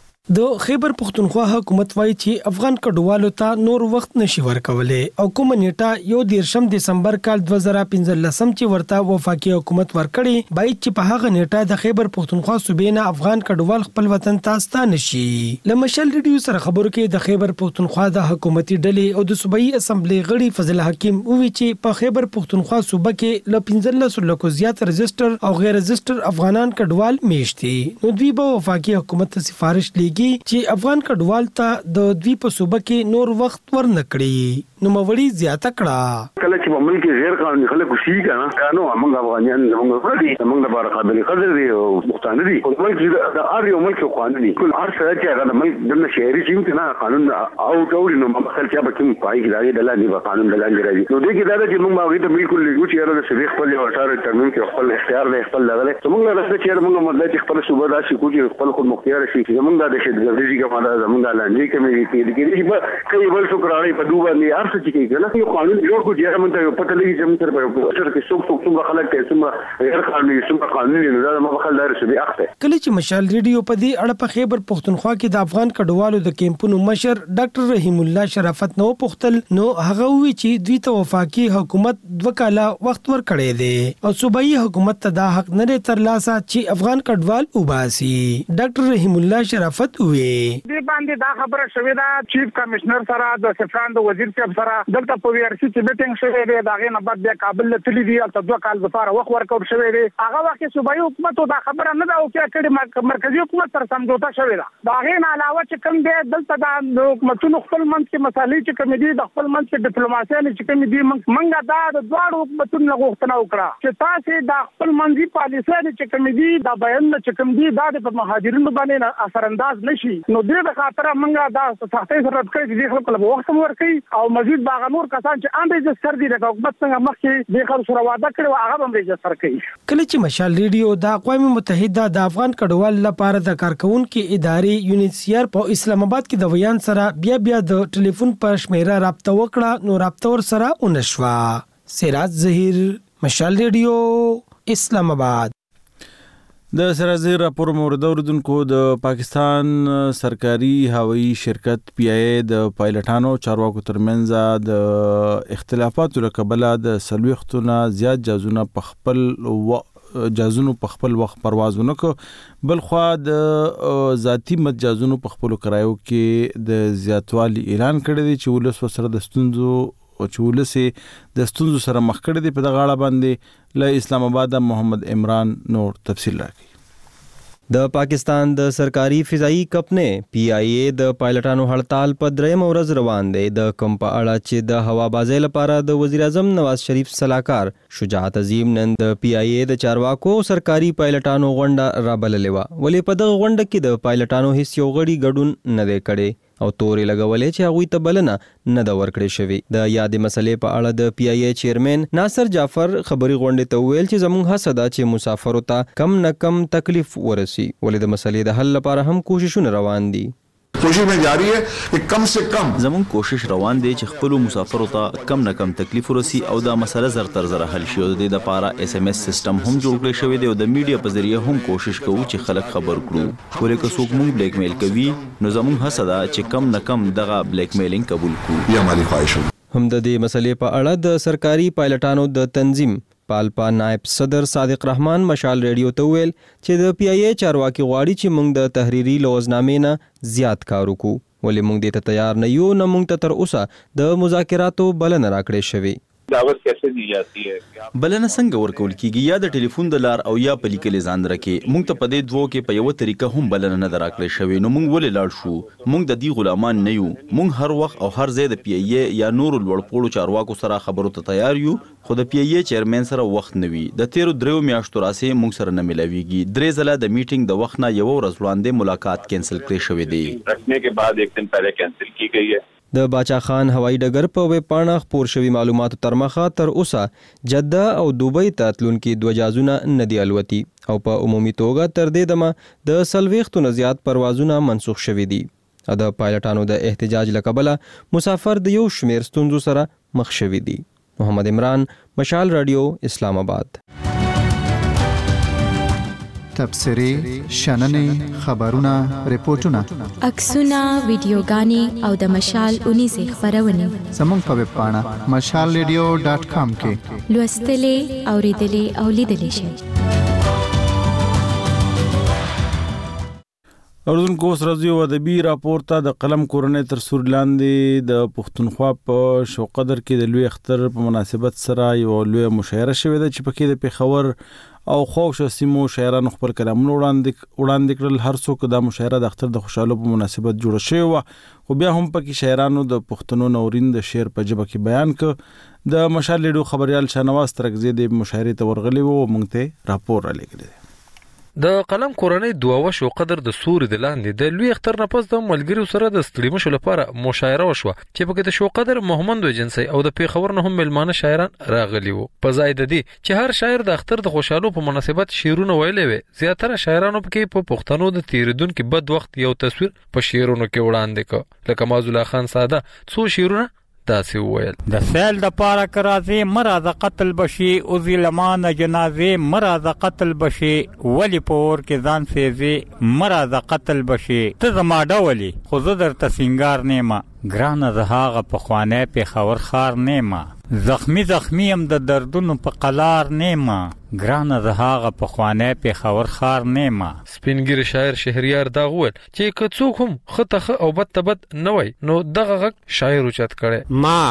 د خیبر پختونخوا حکومت وایي چې افغان کډوالو ته نور وخت نشي ورکولای او کوم نیټه 1 دسمبر کال 2015 چې ورته وفاقي حکومت ورکړي باید چې په هغه نیټه د خیبر پختونخوا صوبې نه افغان کډوال خپل وطن ته ستانه شي. لمشل ریډیو سره خبرو کې د خیبر پختونخوا د حکومتي ډلې او د صوبایي اسمبلی غړي فضل حکیم وویل چې په خیبر پختونخوا صوبه کې ل 15 لکو زیات رجستر او غیر رجستر افغانان کډوال میشتي نو دوی به وفاقي حکومت ته سفارش لیږي چې افغان کډوال ته د دوی په صوبه کې نور وخت ورنکړي. نو موري زیاته کړه کله چې په ملک غیر قانوني خلک شي کنه قانون موږ افغانان موږ غړي موږ لپاره قابل قدر دي او مختلف دي او ملک د هر یو ملک قانوني کل هر څه چې هغه د ملک د شهري چې کنه قانون او ټول نو مثلا چې به کوم پای کې دغه د لاندې قانون د لاندې راځي نو دغه دا چې موږ باغې ته بالکل لګو چې هغه د شریک خپل یو اثر ترمیم کې خپل اختیار دی خپل لغله موږ له څه چې موږ مطلب چې خپل صوبه داسې کوجي خپل خود مختار شي چې موږ د شهري کومه دا موږ لاندې کمیټې کې چې کوي بل څه کراړي په دوه باندې هر څه چې کنه قانون جوړ کو چې موږ ته پته لګي چې موږ سره په اثر کې څوک خلک کې څومره غیر قانوني څومره قانوني نه دا مخال دار شي اخته. کله چې مشال ریډیو په دې اړه په خیبر پختونخوا کې د افغان کډوالو د کیمپونو مشر ډاکټر رحیم الله شرافت نو پختل نو هغه وی چې دوی ته وفاقي حکومت 2 کاله وخت ورکړی دی او صوبایي حکومت ته دا حق نه تر لاسه چې افغان کډوال وباسي. ډاکټر رحیم الله شرافت وی دې باندې دا خبره شوې ده چیف کمشنر سره د سفران د وزیر صاحب سره دلته په وی آر سی چې میټینګ شوې ده دا غي نه بعد بیا کابل ته تللی دی او 2 کال لپاره وخت ورکړ شوې ده هغه وخت صوبایي حکومت دا خبره نه دا او چې مرکزی حکومت سره سمجوته شوې ده دا غي نه علاوه چې کوم دی دلته د حکومتونو خپل منځ کې مسالې چې کوم دي د خپل منځ کې ډیپلوماسي چې کوم دي منګه دا د دوه حکومتونو غوښتنه وکړه چې تاسو د خپل منځي پالیسي چې کوم دي دا بیان چې کوم دي دا د مهاجرینو باندې اثر انداز نشي نو دې د خاطر منګه دا سختۍ سره کړی چې خلکو له وخت ورکړي او مزید باغ نور کسان چې ان رجستر دي د حکومت څنګه مخکې د خلکو سره وعده کړو هغه هم رجستر کړي. کله چې مشال ریډیو د اقوام متحده د افغان کډوال لپاره د کارکونکو ادارې یونیسیار په اسلام آباد کې د ویان سره بیا د ټلیفون په شمیره رابطه وکړه نو رابطه ور سره ونشوا. سراج ظهیر، مشال ریډیو، اسلام آباد. د سرازیر راپور مورد اوردونکو د پاکستان سرکاري هوایی شرکت پی ای د پایلټانو چارواکو ترمنځ د اختلافاتو له کبله د 40 زیات جازونه په خپل وخت پروازونه کو بل خو د ذاتی مجازونو په خپل کرایو کې د زیاتوالي اعلان کړی دی چې ولس وسره د ستونزو سره مخ کړی دی. په دغه اړه باندې له اسلام آباد محمد عمران نور تفصیل راکړي. د پاکستان د سرکاري فضایی کمپنۍ PIA د پایلټانو هړتال په 3 ورځ روان دی. د کوم په اړه چې د هوابازۍ لپاره د وزیر اعظم نواز شریف صلاحکار شجاعت عظیم نن د PIA د چارواکو سرکاري پایلټانو غونډه رابللې وه. ولې په دغه غونډه کې د پایلټانو هیڅ یو غړي ګډون نه دی کړی او تورې لګولې چې هغوی ته بلنه نه ده ورکړې شوې. د یادې مسلې په اړه د PIA چیرمن ناصر جعفر خبري غونډې ته وویل چې زموږ هڅه ده چې مسافرو ته کم نه کم تکلیف ورسي. ولې د مسلې د حل لپاره هم کوششونه روان دي. کوشش में जारी है कि कम से कम زمون کوشش روان دی چې خپل مسافرو ته کم نه کم تکلیف ورسي او دا مسله زر تر زر حل شي. د دې لپاره SMS سیستم هم جوړ کړی شوی دی او د میډیا په ذریعہ هم کوشش کوو چې خلک خبر کړو. ولې که څوک مونږ بلیک میل کوي نو زمون هڅه ده چې کم نه کم دغه بلیک میلینګ قبول کړو. یا مالی خواهش هم د دې مسلې په اړه د سرکاري پایلټانو د تنظیم پالپا نائب صدر صادق رحمان مشال ریډیو ته ویل چې د PIA چارواکي غواړي چې موږ د تحریري لوزنامې نه زیات کار وکړو. ولې موږ دې ته تیار نه یو نه موږ ته تر اوسه د مذاکراتو بلنه راکړې شوې. دعوت کیسے دی جاتی ہے؟ بلنه څنګه ورکول کیږي؟ یا د ټلیفون د لار او یا په لیکلي ځان درکې. موږ ته په دې دوه کې په یو طریقه هم بلنه نه راکړې شوې. نو موږ ولې لاړ شو؟ موږ د دې غلامان نه یو. موږ هر وخت او هر ځای د PIA یا نور لوړپوړو چارواکو سره خبرو ته تیار یو. خو د PIA چیرمن سره وخت نه وي. د 13 میاشتو راځي موږ سره نه ملاويږي. 3 ځله د میټینګ د وخت نه یو ورځ وړاندې ملاقات کینسل کړی شوې دی. رکھنے کے بعد ایک دن پہلے کینسل کی گئی ہے. د باچا خان هوایی ډګر په ویب پاڼه خپور شوي معلوماتو تر مخه تر اوسه جده او دوبۍ ته تلونکي 2 جهازونه نه دي الوتي او په عمومي توګه تر دې دمه د 40 نه زیات پروازونه منسوخ شوي دي. د پایلټانو د احتجاج له کبله مسافر د یو شمیر ستونزو سره مخ شوي دي. محمد عمران، مشال رادیو، اسلام آباد. تبصرې، شننې، خبرونه، ریپورتونه، عکسونه، ویډیوګانې او د مشال 19 خبرونه زموږ په ویب پاڼه mashalradio.com کې لوستلې، اوریدلې او لیدلې شئ. اوردونکو اوس راځي او ادبي راپور ته د قلم کورنۍ تر سور لاندې د پښتونخوا په شوقدر کې د لوی اختر په مناسبت سره یو لوی مشاعره شوې ده چې پکې د پیښور او خوښ سیمو شاعرانو خپل کلامونه وړاندې کړل. هر څوک د مشاعره د اختر د خوشحالو په مناسبت جوړه شوې وه خو بیا هم پکې شاعرانو د پښتنو نورین د شعر په ژبه کې بیان کړ. د مشال ریډیو خبريال شاهنواز ترکزی د مشاعرې ته ورغلی و او موږ ته راپور را لګلی. د قلم کورنۍ دوه شو قدر د سوري د لاندې د لوی اختر نه پس د ملګریو سره د ستړي مشو لپاره مشاعره وشوه چې پکې د شو قدر محمد وجنسي او د پیښور نه هم ملمانه شاعران راغلي وو. په ځای د دې چې هر شاعر د اختر د خوشحالو په مناسبت شعرونه ویلې وي، زیاتره شاعرانو پکې په پښتنو د تیریدونکو بد وخت یو تصویر په شعرونو کې وړاندې کړ. لکه معزول الله خان ساده څو شعرونه داسې وویل: د سیل د پاره کرازي مراد قتل بشي او ظلمان جنازي مراد قتل بشي ولی پور کې ځان سيزي مراد قتل بشي ته زما ډولي خو زه درته سنگار نیمه ګرانه زهاغه په خوانه په خور خار نیمه زخمی هم د دردونو په قلار نیمه ګرانه زهاغه په خوانه په خور خار نیمه. سپینګیر شاعر شهریار دا وویل چې که څوک هم خطه او بد نه وای نو دغه غږ شاعر اوچت کړي. ما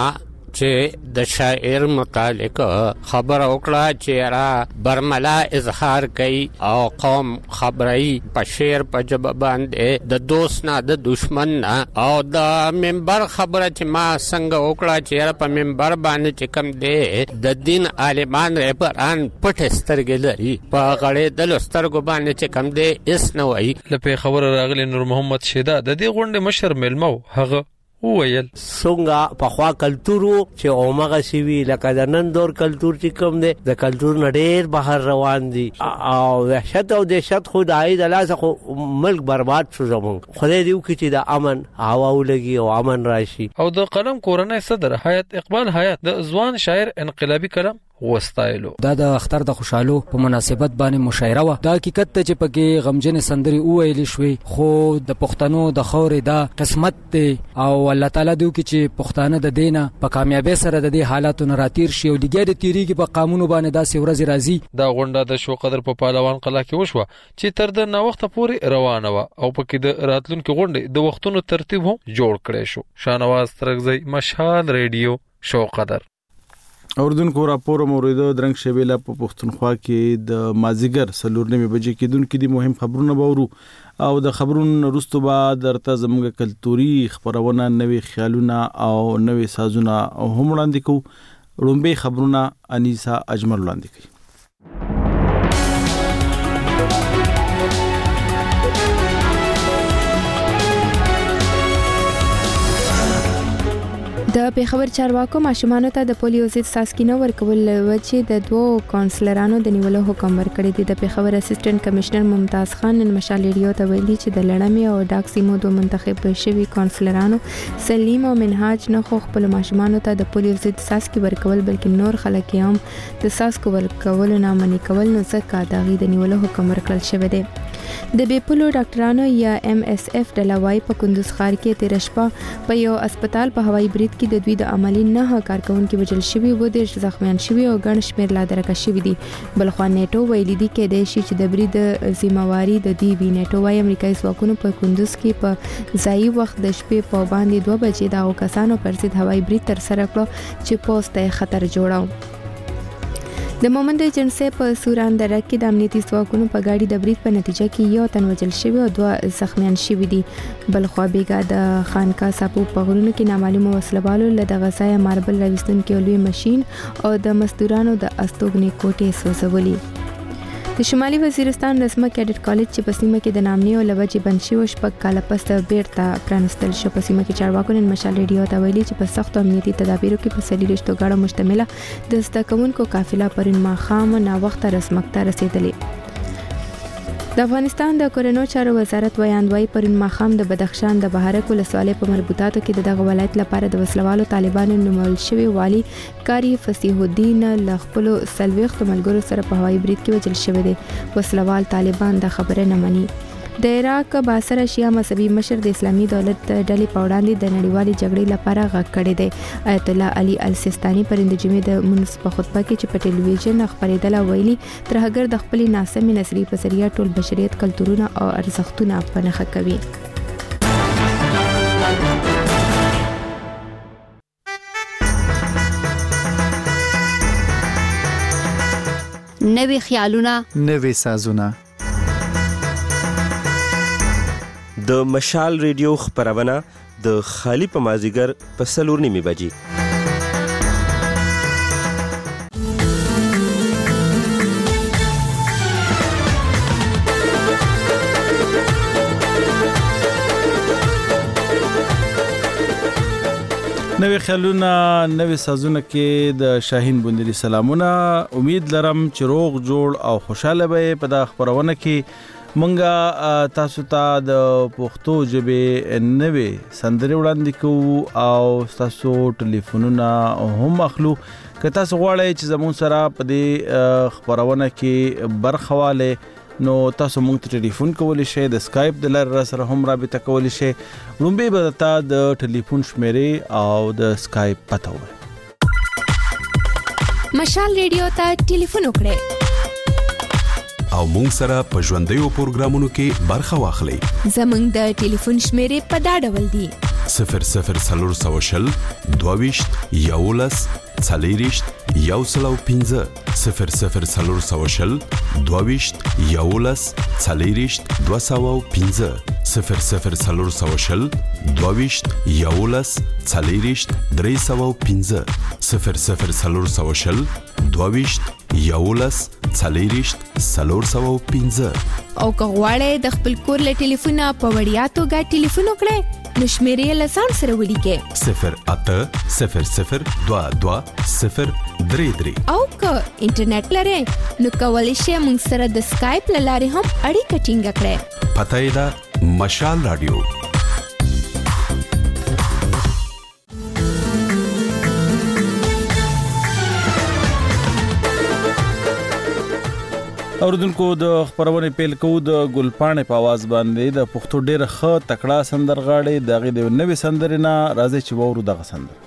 چې د شاعر متعلق خبر وکړه چې را برملا اظهار کوي او قوم خبري په شعر په جواب باندې د دوست نه د دشمن نه او د منبر خبره چې ما څنګه وکړه چې په منبر باندې چې کم دی د دین عالمان رهبران پټ سترګې لري په غړې د لسترګو باندې چې کم دی اس نه وای. لپاره خبر راغلی نور محمد شیدا د دې غونډې مشر ملمو هغه وویل څنګه په خوا کلتورو چې اومغه شوی لکه د نن دور کلتور چې کوم دی د کلتور نډیر بهر روان دي او وحشت او دهشت خو د عید لاسه خو ملک برباد شو زمونږ خدای دیو چې د امن هوا ولګي او امن راشي. او د قلم کورنۍ صدر حیات اقبال حیات د ځوان شاعر انقلابی کلام وستایلو. دا د اختر د خوشحالو په مناسبت باندې مشاعره و. دا حقیقت ته چې پکې غمجن سندري وویل شوې خو د پښتنو د خورې دا قسمت دی او الله تعالی دوی چې پښتانه د دینه په کامیابی سره د دې حالاتو نه راتیر شي او لګي د تیریږي په قانون باندې داسې ورځ راځي. دا غونډه د شو قدر په پهلوان قلا کې وشوه چې تر د نو وخت پورې روانه و او پکې د راتلونکو غونډې د وختونو ترتیب هم جوړ کړی شو. شاهنواز ترکزی، مشال ریډیو، شو قدر. اوردونکو راپور موریدو درنګ شبیله په پښتونخوا کې د مازیګر 4:30 بجې کې دونکو دي مهم خبرونه باورو او د خبرونو وروسته بعد درته زموږ کلتوري خبرونه نوې خیالونه او نوې سازونه هم وړاندې کوو. لومبي خبرونه انیسا اجمل وړاندې کوي. د پیښور چارواکو ماشومانو ته د پولیو ضد څاڅکي ورکول چې د 2 کونسلرانو د نیولو حکم ورکړی دی. د پیښور اسسټنټ کمشنر ممتاز خان نن مشال ریډیو ته ویلي چې د لړمې او ډاک سیمو دوه منتخب شوي کونسلرانو سلیم او منهاج نه خو خپل ماشومانو ته د پولیو ضد څاڅکي ورکول بلکې نور خلک هم د څاڅکو ورکول نه منې کول نو ځکه د غي د نیولو حکم ورکړل شوی دی. د بیپولو ډاکټرانو یا MSF ډلوای په کندوز ښار کې تیر شپه په یو هسپتال په هوایي برید کې د دوی د عملی نه کارکونکو وجل شوی و د زخمیان شوی او ګڼ شمیر لا درکه شوی دي. بلخوا نیټو ویلي دي کې د شي چې د برید ذمہواری د دی وی نیټو وايي امریکایي ځواکونو په کندوز کې په ځای وخت د شپې په باندې 2 بجې د کسانو پر ضد هوایي برید تر سره کړ چې پوسټه خطر جوړاو. د مومند ایجنسی په سوراندره کې د امنیتي ځواکونو په گاډي د برید په نتیجه کې یو تن وژل شوی او 2 زخمیان شوي دي. بلخوا بیګا د خانقاه ساپو په غرونو کې نامعلومه وسلوالو له د غذای ماربل راوستونکو لوی ماشين او د مزدورانو د استوګنې کوټې سوځولې. د شمالي وزیرستان رسمه کیډټ کالج چې په سیمه کې د نامنیو لوجې بند شوی شپږ کاله پس بیرته پرانستل شو. په سیمه کې چارواکو نن مشال ریډیو ته ویلي چې په سختو امنیتي تدابیرو کې په 4 غاړه مشتمله د زده کوونکو قافله پرون ماښام نا وخت رسمک ته رسیدلې. د افغانستان د کورونو چارو وزارت ویاندوی پرون ماښام د بدخشان د بهارک ولسوالۍ په مربوطاتو کې دغه ولایت لپاره د وسلوالو طالبانو نومول شوی والی کاری فصیح الدین له خپل سلويخت ملګرو سره په هوایي برید کې وژل شوی دی. وسلوال طالبان د خبره نه مني. د عراق باثره شیعه مذهبي مشر د اسلامي دولت ډلې په وړاندې د نړیوالې جګړې لپاره غږ کړی دی. آیت الله علي السیستاني پرند جمعې د منځ په خطبه کې چې په ټلویزیون خبرېدله ویلي تر هغه د خپل ناسمې نظریې په ذریعہ ټول بشریت کلتورونه او ارزښتونه په نښه کوي. نوې خیالونه نوې سازونه د مشال ریډیو خبرونه د خالی په مازیګر په 4:30 بجې. نوې خیالونه نوې سازونه کې د شاهین بندري سلامونه. امید لرم چې روغ جوړ او خوشاله به په د خبرونه کې منګه تاسو ته د پښتو ژبې نوې سندرې وړاندې کوو او تاسو ټلیفونونه هم اخلو. که تاسو غواړئ چې زموږ سره په دې خبرونه کې برخه واله نو تاسو موږ ته ټلیفون کولی شئ. د سکایپ د لارې سره هم رابطه کولی شئ. لومبي به تاسو د ټلیفون شمیرې او د سکایپ پته وي. مشال ریډیو ته ټلیفون وکړئ او مونږ سره په ژوندیو پروګرامونو کې برخه واخلئ. زموږ د ټلیفون شمیرې په دا ډول دي: 0040 22 11 40 115 0040 22 11 40 215 0040 22 11 40 315 0040 22 11 40 415. او که غواړئ د خپل کور له ټلیفونه په وړیا توګه ټلیفون وکړئ نو شمیرې له ځان سره ولیکئ 0800 22 033. او که انټرنیټ لرئ نو کولی شئ موږ سره د سکایپ له لارې هم اړیکه ټینګه کړئ. پته یې ده مشال رادیو. اوردونکو د خبرونه پیل کوو د ګلپاڼې په आवाज باندې د پښتو ډېر ښه تکړه سندرغاړي دغه د نوې سندرې نه راځي چې وورو دغه سندره.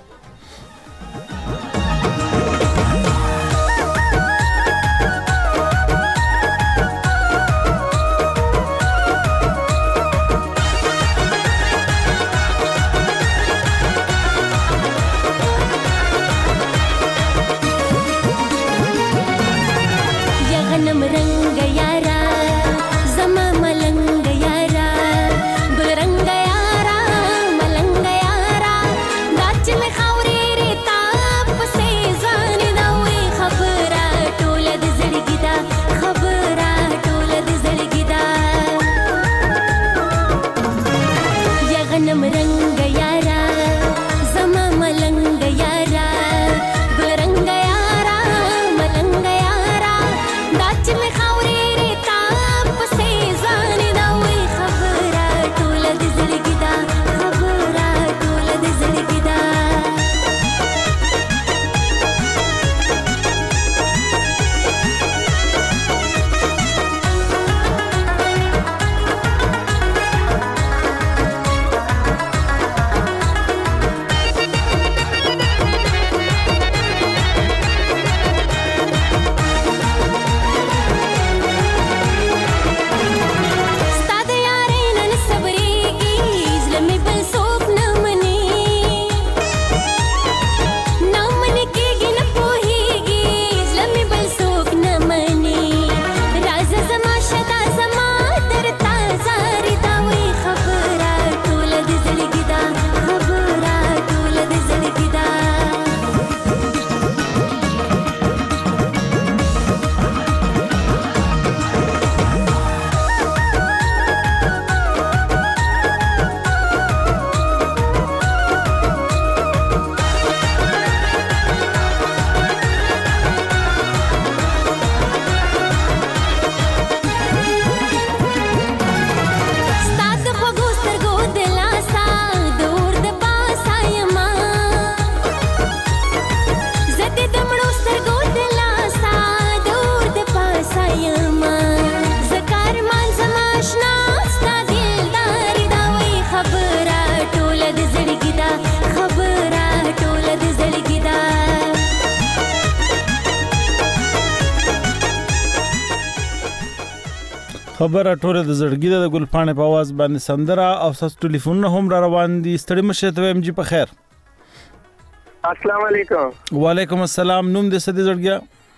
خبره ټوله د زړګي د ګلپاڼې په आवाज باندې سندره او تاسو ټلیفون هم را روان دي. ستړي مشه ته ام جی په خیر. السلام علیکم. وعلیکم السلام. نوم دې څه دی زړګیا؟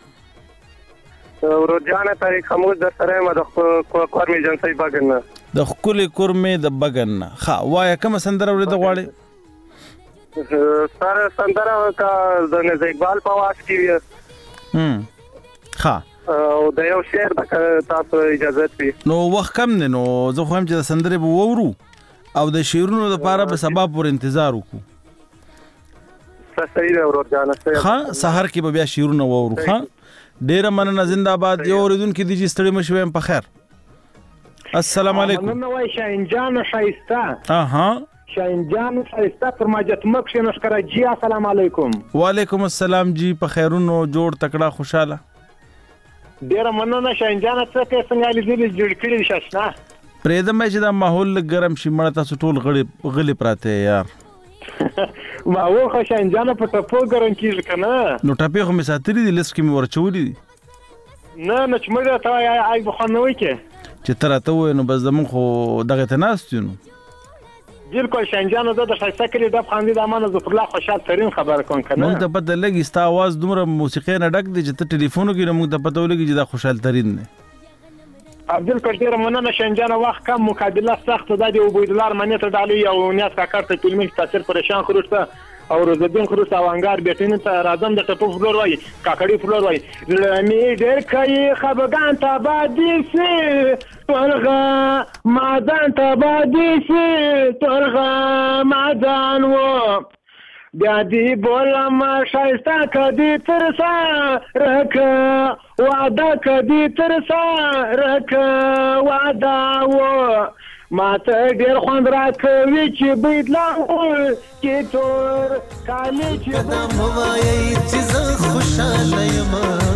ورجانه طریق خموز در سره ما د کور می جنسي بغن د خپل کور می د بغن ها وای کوم سندره ورته غواړي؟ سره سندره کا د نز اقبال په واس کې ها او د یو شعر د تاسو اجازه پی نو وخت کم نه نو زه خو هم چې د سندره به وورو او د شعرونو لپاره به سبا پور انتظار وکړو. صحیح دی ورجانه. ها سحر کې به بیا شعرونه وورو. ها ډیر مننه. زنده‌باد. یو اوریدونکو دي چې ستړي مشوم په خیر. السلام علیکم. مننه وای شاهین جان شایسته. اها شاهین جان شایسته فرماجت مکه نشکره جی. السلام علیکم. وعلیکم السلام جی. په خیرونو جوړ تکړه خوشاله. ډیر مننه شاهین جان. څه څنګه لیدل جوړ کړی شاشنا پرېدم چې دا ماحول ګرم شي مړه تاسو ټول غلي پراته یار. ما و خو شاهین جان په ټپو ګرم کیږي کنه. نو ټپې خو می ساتري دي لس کې می ورچولې دي. نه چې موږ ته آی بخنوي کې چې تر ته و نو بس زمون خو دغه ته ناستینو بالکل شاهین جان. زه د شایسته کلی د خاندي د امانه ظفر الله خوشحال ترين خبر کوم کنه. مونږ ته پته لګي ستا आवाज دومره موسیقي نه ډک دي چې ته ټلیفون کې مونږ ته پته ولګي چې دا خوشحال ترين نه. عبدل کډیر مننه شاهین جان. وخت کم مقابله سخت ده دی. وبیدلار منه ته ډالي او نیاز کا کارت فلمي تاثیر پریشان خروجته او روزدین خروج اوانګار بیٹین ته راځم د ټپو فلور وای کاکړی فلور وای لمی ډیر کوي خبرګان ته بادي سي ترغه مادان ته بادي سي ترغه مادان و بیا دی بولم شایسته کدی ترسا رکه وعده کدی ترسا رکه وعده و ما ته ډیر خوند راکوي چې بيدلار کې تور کالي چې قدم وایي چې زه خوشاله یم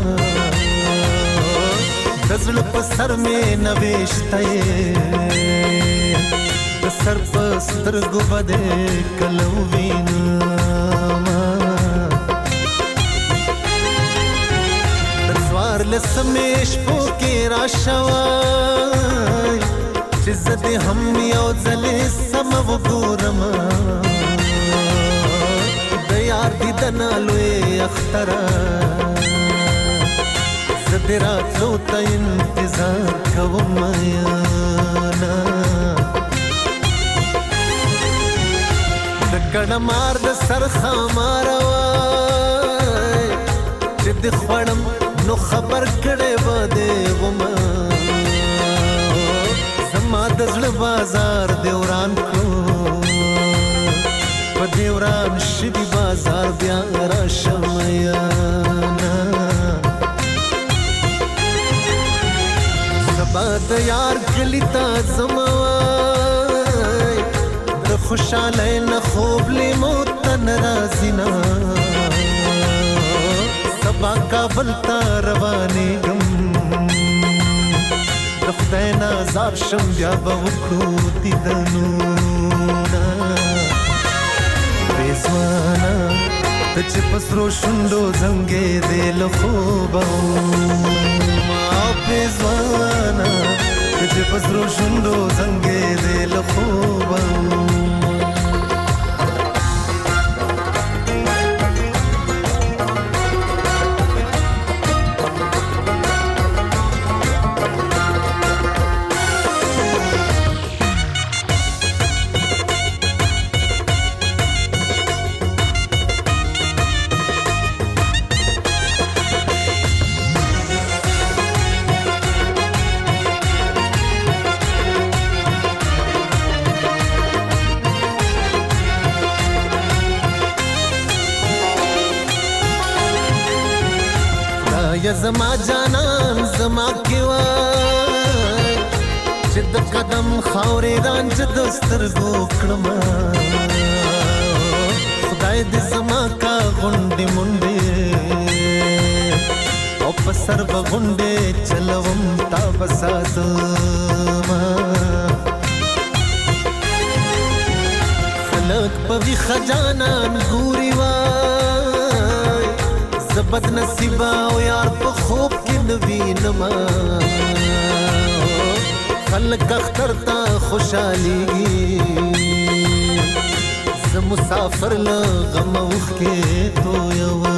د زړه په سر مې نوښته د سر په سترګو باندې کله وینم د سوار لسمې شپو کې راشوي چې زه دې هم یو ځلې سم وګورم د یار دیدن لوی اختره زه دې راتلو ته انتظار کوم یانا د کړمار د سر خامار وای چې دې خوړم نو خبر کړې و دې ومه ما د زړه بازار دیوران کو په دیوران شدي بازار بیا را شمایانا سبا د یار گلی تا زموای د خوشاله نه خوب لیمو تن رازینا سبا کابل تا روانې گم خدای نازار شم بیا به وکړو دیدنونه بېزوانه ته چې په سرو شونډو زنګې دې له خوبه ما بېزوانه ته چې په سرو شونډو زنګې دې له خوبه یا زما جانان زما کې وای چې د قدم خاورې رانج د سترګو کړم خدای دې زما کا غونډې مونډې او په سر به غونډې چلوم تا بساتما خلک په ویښه جانان ګوري وای بد نصیبه او یار په خوب کې نوینما اختر ته خوشاليږي زه مسافر له غم اوښکې تویومه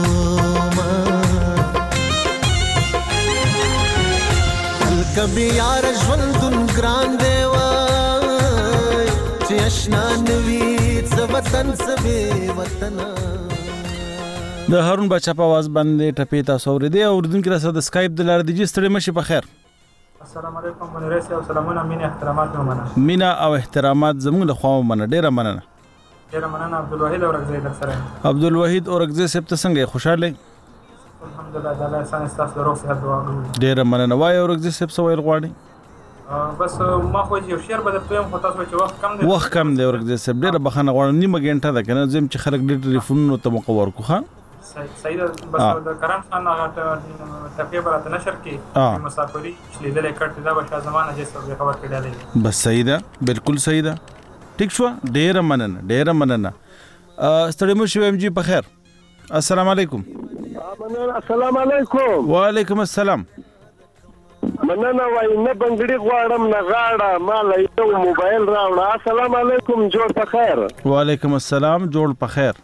هلکه بې یاره ژوندون ګران دی وای چې اشنا نه وي څه وطن څه بې وطنه. د هارون بچا په आवाज باندې ټپې تاسو اورېدې او اردوونکي را سره د سکایپ د لارې د جې ستړي مشي په خیر. السلام علیکم منیر صاحب سلامونه مینه احترامات مې ومنه. مینه او احترامات زموږ له خوا ومنه. ډېره مننه. ډېره مننه. عبدالوحید اورکزی در سره. عبدالوحید اورکزی صاحب ته څنګه یې خوشحاله یې؟ الحمدلله د الله احسان ستاسو د روغ صحت دعا کوم. ډېره مننه. وایه اورکزی صاحب څه ویل غواړئ؟ بس ما خو یو شعر به درته وایم خو تاسو وایئ چې وخت کم دی. وخت کم دی اورکزی صاحب. ډېره بخښنه غواړم نیمه ګنټه ده که نه زه یم چې خلک ډېر ټلیفونونو ته موقع ورکړو. ښه صحیح ده. بس د کرم خان هغه ټپې به راته نشر کړي مسافري شلیدلی کټ دا به شاه زمان اجي صاحب خبر کړی دی. بس صحیح ده بالکل صحیح ده. ټیک شوه. ډېره مننه ډېره مننه. ستړي مو شویم جی په خیر. السلام علیکم. السلام علیکم. وعلیکم السلام. مننه وای نه بنګړي غواړم نه غاړه مال یو موبایل راوړه. السلام علیکم جوړ په خیر. وعلیکم السلام جوړ په خیر.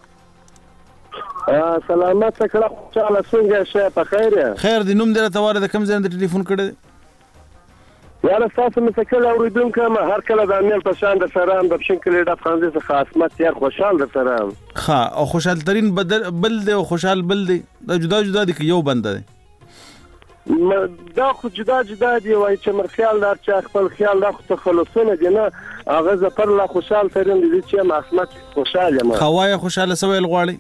سلامت کړه خوشاله څنګه شه په خیر یا خیر دې نوم دې راته واره د کوم ځای نه ټلیفون کړی یاره ستاسو مې څه کله اورېدونکی یم هر کله د امیل په شان در سره یم د پښین کلي ډب خانزي څخه عصمت یار خوشحال در سره یم. ښه او خوشحال ترین بل دی او خوشحال بل دی دا جدا جدا دي که یو بنده دی؟ دا خو جدا جدا دی وایي چې مرخیال دار چې خپل خیال دا خو تخلصونه دي نه هغه زه پر لا خوشحال ترین دي چې یم عصمت خوشحال یم. ښه وایه خوشحاله څه ویل غواړئ؟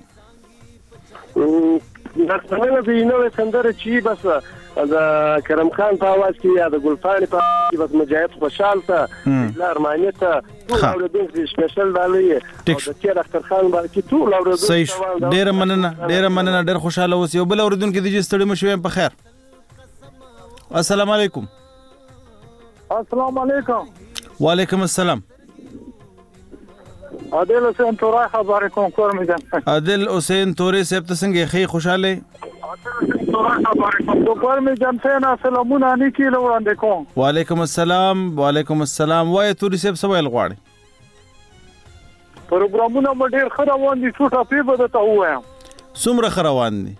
دغه د نوې سندره چې بس د کرم خان په आवाज کې یا د ګلفاني په आवाज کې بس مجاهد خوشحال ته ارماني ته ټول اورېدونکي سپیشل ډالۍ او د تیر اختر خان باندې ټول اورېدونکي صحیح. ډېره مننه ډېره مننه. ډېر خوشاله اوسئ. یو بل اورېدونکي دی چې ستړي مو شویم په خیر. السلام علیکم. السلام علیکم. وعلیکم السلام. عادل حسین تورای خبرې کوم کورمې جان. عادل حسین تورې صاحب ته څنګه ښې خوشاله کورمې جان څنګه سلامونه نیکی له وړاندې کوم. وعلیکم السلام. وعلیکم السلام. وایه تورې صاحب څه ویل غواړئ؟ پروګرامونه مو ډېر ښه روان دي څو ټاپې به درته ووایم. څومره ښه روان دي؟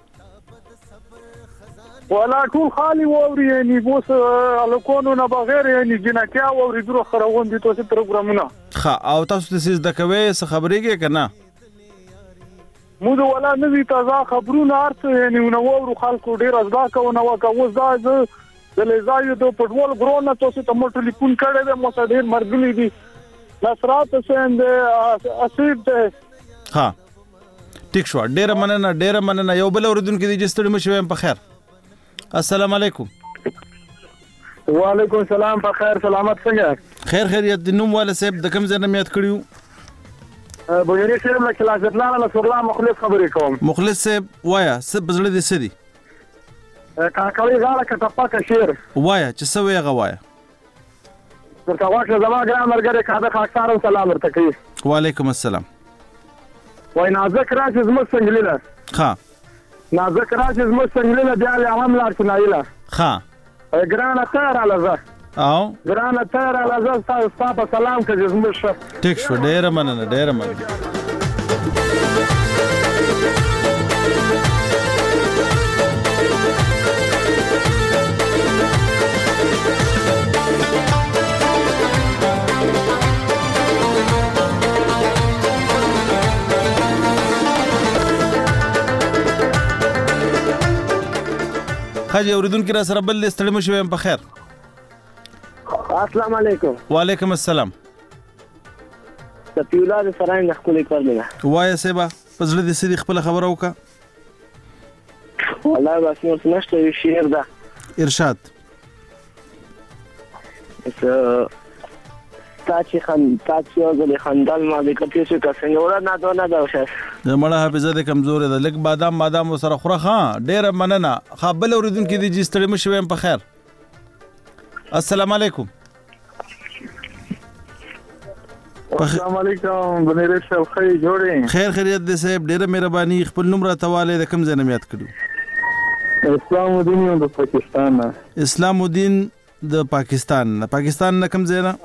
ولا ټول خالي واوري یعنی اوس الکونو نه بغیر یعنی جنکیا واوري درو خروون دي تاسو پروګرامونه. ښه او تاسو ته څه زده کوئ څه خبرېږئ که نه؟ موږ ولا نوي تازه خبرونه هر څه یعنی نو واورو خلکو ډېر زده کوو نو اوس دا زه د لیزایو د فوټبال ګراوند نه تاسو ته مو ټلیفون کړی دی مو سره ډېر مرګلي دي نصرات حسین دی اسید دی. ها ټیک شوه. ډېره مننه ډېره مننه. یو بل اورېدونکي دی چې ستړي مه شوی یم په خیر. السلام علیکم. وعلیکم السلام په خیر سلامت څنګه خیر خیریت دی. نوم والا صاحب د کوم ځای نه مې یاد کړي وو؟ بوجري صاحب له کلاس پلان له سورلا مخلص خبرې کوم. مخلص صاحب وایه څه په زړه دې څه دي؟ کاکړي غاړه که ټپکه شعر وایه چې څه وایې هغه وایه. درته واکله زما ګران ملګری کاده خاکسار سلام ورته کوي. وعلیکم السلام. وای نازک راشي زموږ څنګلیله. ښه نازک راشي زموږ څنګلیله بیا له هم لار چنایله. ښه ګرانه ته راله زه او ګرانه ته راله زه ستا په سلام که زموږ ښه. ټیک شو. ډېره مننه ډېره مننه. حاجی اوریدونکي را سره بل ستړي مو شوی یم په خیر. السلام علیکم. وعلیکم السلام. سفی الله د سراین نه ښکلې کړلې ده. وایه صیبه په زړه دې څه دي خپله خبره وکړه. والله بس نور څه نشته یو شعر ده. ارشاد. تا چې یو ځلې خندل ما دې کتې شو که څنګه وړه نادونه ده اوشاس د مړه حافظه دې کمزورې ده. لږ بادام ورسره خوره. ښه ډېره مننه. ښه بل اورېدونکي دي چې ستړي مه شوی یم په خیر. السلام علیکم. السلام علیکم بنیر صاحب خیر جوړې خیر خیریت دی صاحب. ډېره مهرباني. خپل نوم راته والې د کوم ځای نه مې یاد کړي؟ اسلام الدین د پاکستان نه. اسلام الدین د پاکستان نه کوم ځای نه؟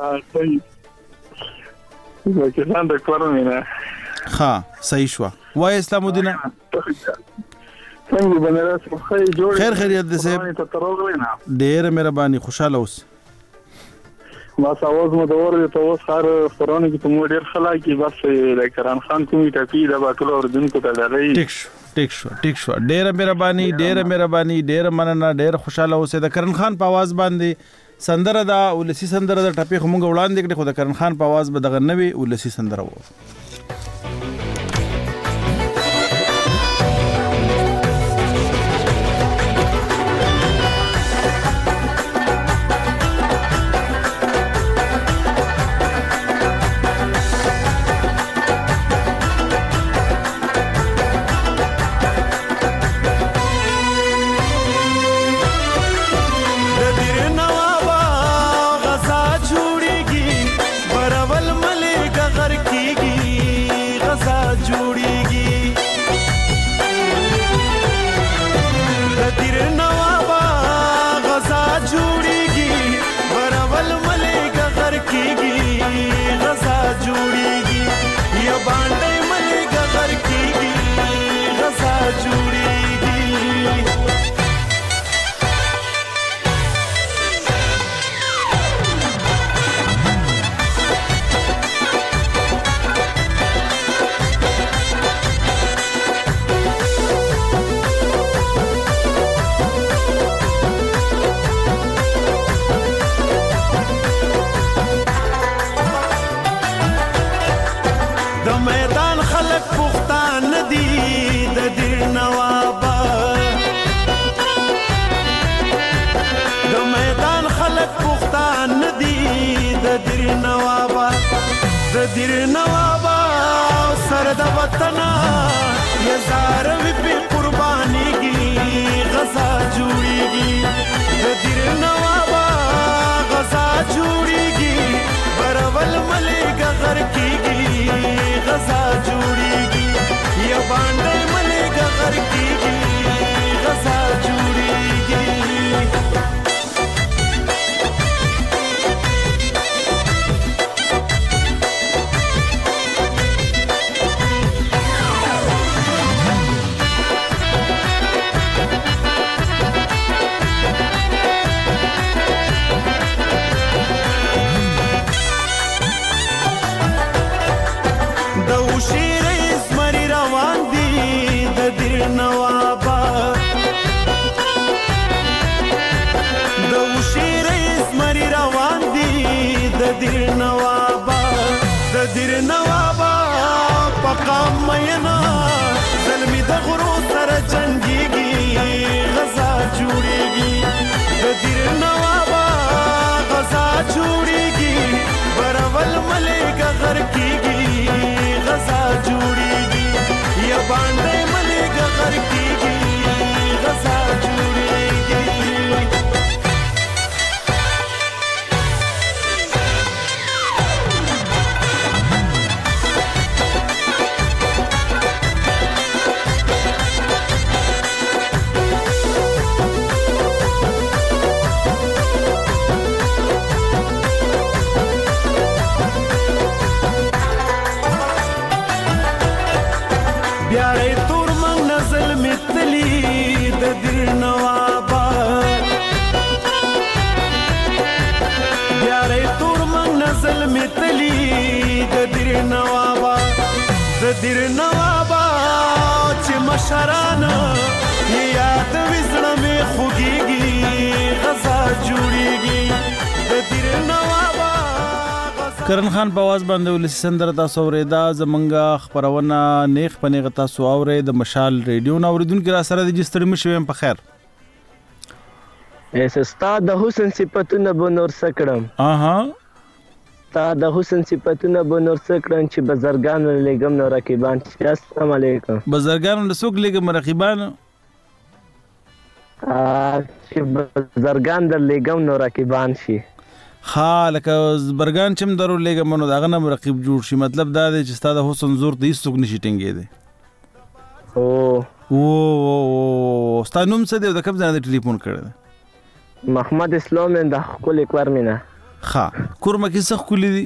پاکستان د کورمې نه. ها صحیح شو. وای اسلام الدین څنګه بنرس خیر خیریت دې صاحب؟ ډېر مهرباني خوشاله اوس. ما ساوز مو دور ته اوس خار خبرونه کې ته مو ډېر خلاکي بس لکران خان کومي ټاپی دا باټول اوردونکو ته ډالۍ. ټیک شو ډېر مهرباني ډېر مننه ډېر خوشاله اوسه. د کرن خان په आवाज باندې سندره دا ولسی سندره د ټاپی خو مونږ وړاندې کړي خو د کرن خان په आवाज به دغه نوې ولسی سندره وو. دیر نوابا سر د وطن یا زاروی پی قربانی کی غزا جوڑی گی. دیر نوابا غزا جوڑی گی برول ملک غر کی گی غزا جوڑی گی یا بانڈے ملک غر کی گی غزا جوڑی گی. دیر نوابا پقام مینا ظلمی د غرو سر جنگیگی غزا جوڑیگی. دیر نوابا غزا جوڑیگی برول ملک غر کیگی غزا جوڑیگی یا بانڈے ملک غر کیگی غزا جوڑیگی. دیر نوابا چې مشران یاد وزړه می خوږیږي غزا جوړیږي. دیر نوابا کرن خان په आवाज باندې ولسی سندره تاسو اوریدا. زمونږه خبرونه نیخ پنیغه تاسو اورې د مشال ریډیو نو اوریدونکو را سره د جستړی مشوم په خیر. استاد د حسن صفاتونه بنور سکړم. تا د حسن صفاتونه بنور سکړم چې بزرګان لګم نو رقیبان. السلام علیکم. بزرګان له څوک لګم رقیبان؟ چې بزرګان در لګم نو رقیبان شي. ها لکه برګان چم درو لګم نو داغه نم رقیب جوړ شي. مطلب دا دی چې ستاسو حسن زور د هیڅ څوک نشي ټینګې دی. او ستاسو نوم څه دی او د کوم ځای د ټلیفون کړی دی؟ محمد اسلام د خپل کور مینا ها کورمه کې څه خولي دي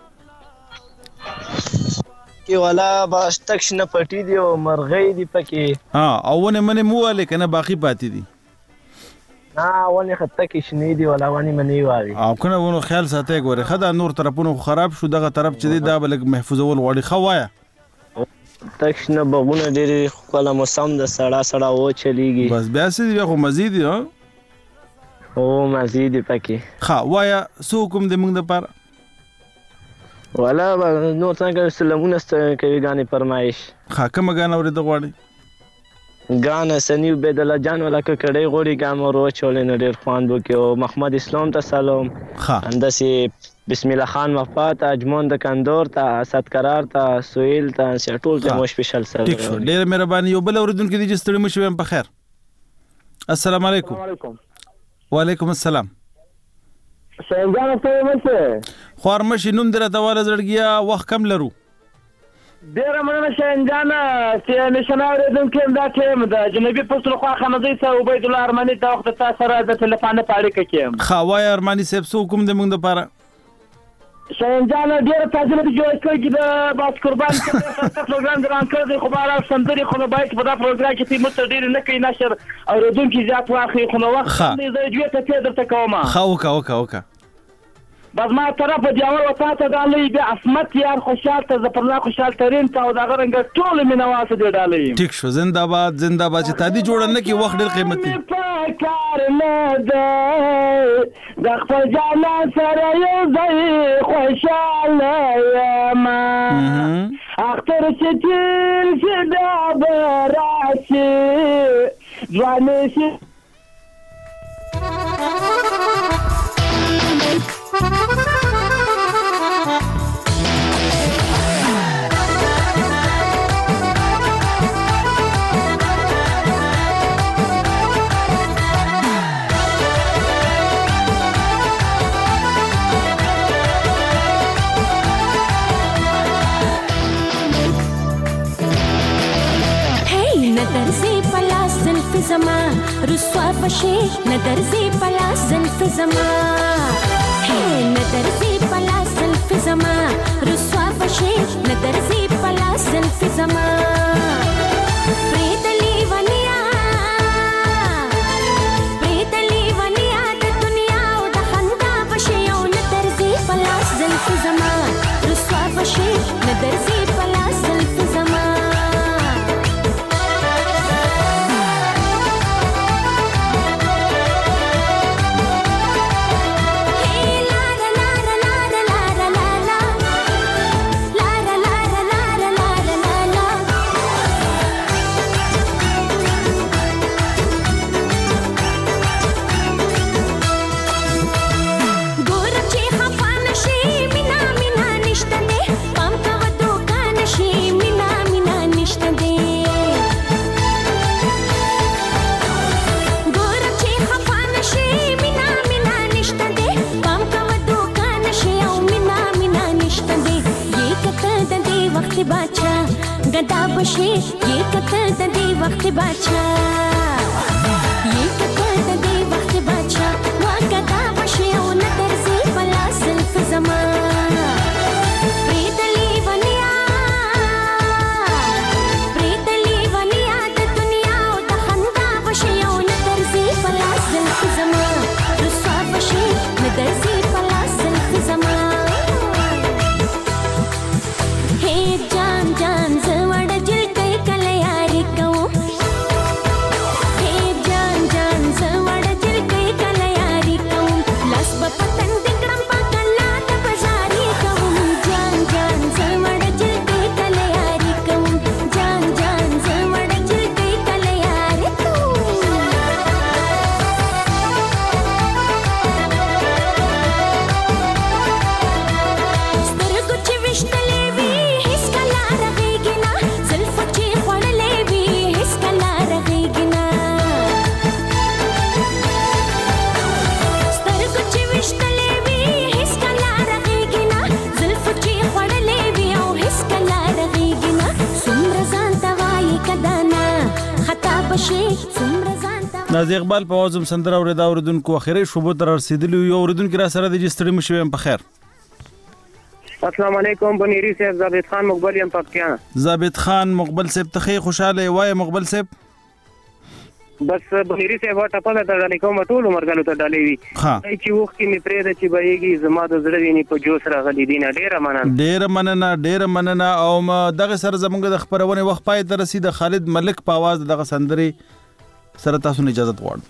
کې والا باستک شنه پټي دي او مرغۍ دي پکې او ونه منه مواله کنه باقی پاتې دي ونه خطه کې شنه دي ولا ونه منی واري او کنه ونه خیال ساتي ګوره خدا نور طرفونو خراب شو دغه طرف چې دی دا بلګ محفوظول وړي خوایا تکشنه بغونه ډېر خپل موسم د سړا و چلیږي بس بیا سې بیا خو مزید ها او مزید پکې وایا سو کوم د موږ د پر ولا نو څنګه سلامونه کوي غانې فرمایش کوم غان اورې د غواړي غان سنیو بدل جان ولا کړي غوړي ګام ورو چولې نه ډېر خوان بو کې او محمد اسلام ته سلام اندسي بسم الله خان وفات اجمون د کندور ته اسد قرار ته سویل ته ټول ته مو سپیشل سره ډېر مهرباني یو بل اوریدونکو دي چې ستړي مو شوم په خیر السلام علیکم وعلیکم السلام شهنجان ته مشه خورمشي نوم درته والا زړګیا وخت کم لرو ډېر مننه شهنجان چې نشنا اوریدونکو دا ټیم د جنوبي پښتونخوا خانزي صاحب عبید الله ارماني دا وخت تاسو سره د ټلیفون په اړیکه کې خوایا ارماني صاحب سو کوم د موږ لپاره شهنجان ډېر تاسو ته جوړ کړی د باس قربان څخه پروګرام دران کړی خو بار سندري خو باید په دا پروګرام کې تیمه ډېر نه کوي نشر اوریدونکو زیات واخی خو نو وخت دې زه جوړ ته درته کوم وکا بس ما طرف دی اول وتا ته دالې به عصمت یار خوشحال ته زپرنا خوشحال ترين ته او دا غرنګ ټول مینواسه دی دالې ټیک شو زنده‌باد چې تادي جوړ نه کی وخت ډېر قیمتي کار نه ده د خپل ځان سره یو ځای خوشاله یم اختر چې دا براشي ځواني شي زمان رسوا بشي ندرزي پلا زلف زمان ندرزي پلا زلف زمان رسوا بشي ندرزي پلا زلف زمان پریدلی ونیا د دنیا او د خندا بشي او ندرزي پلا زلف زمان رسوا بشي ندرزي پلا زلف زمان गदा बशे ये कतर दे वक्त बाचा ये कतर दे वक्त बाचा वा गदा बशे ओ नदर से पला सिल्फ ज़मान प्रीतली वनिया द दुनिया ओ द खंदा बशे ओ नदर से पला सिल्फ ज़मान रुसवा बशे नदर से पला सिल्फ ज़मान हे जान نازي اقبال په وازم سندره اوریدا اوریدونکو اخیری شوبو تر رسیدلی یو اوریدونکو را سره د جستړي مشوم په خیر. السلام علیکم بنيري صاحب ثابت خان مقبل یم پکتیان. ثابت خان مقبل صاحب ته خوشاله وای مقبل صاحب. بس بنيري صاحب ټاپه ته ډالې کوم ټول مرګلو ته ډالې وی. چې وخت کې می پرې د چې بهيږي زما د زړه ویني په جوش راغلي دي نه ډېر مننه او دغه سره زمونږ د خبرونه وخت پای ته رسید. خالد ملک په आवाज دغه سندري سره تاسو نه اجازه غواړم.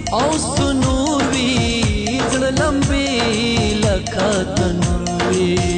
लंबी लखा तनवी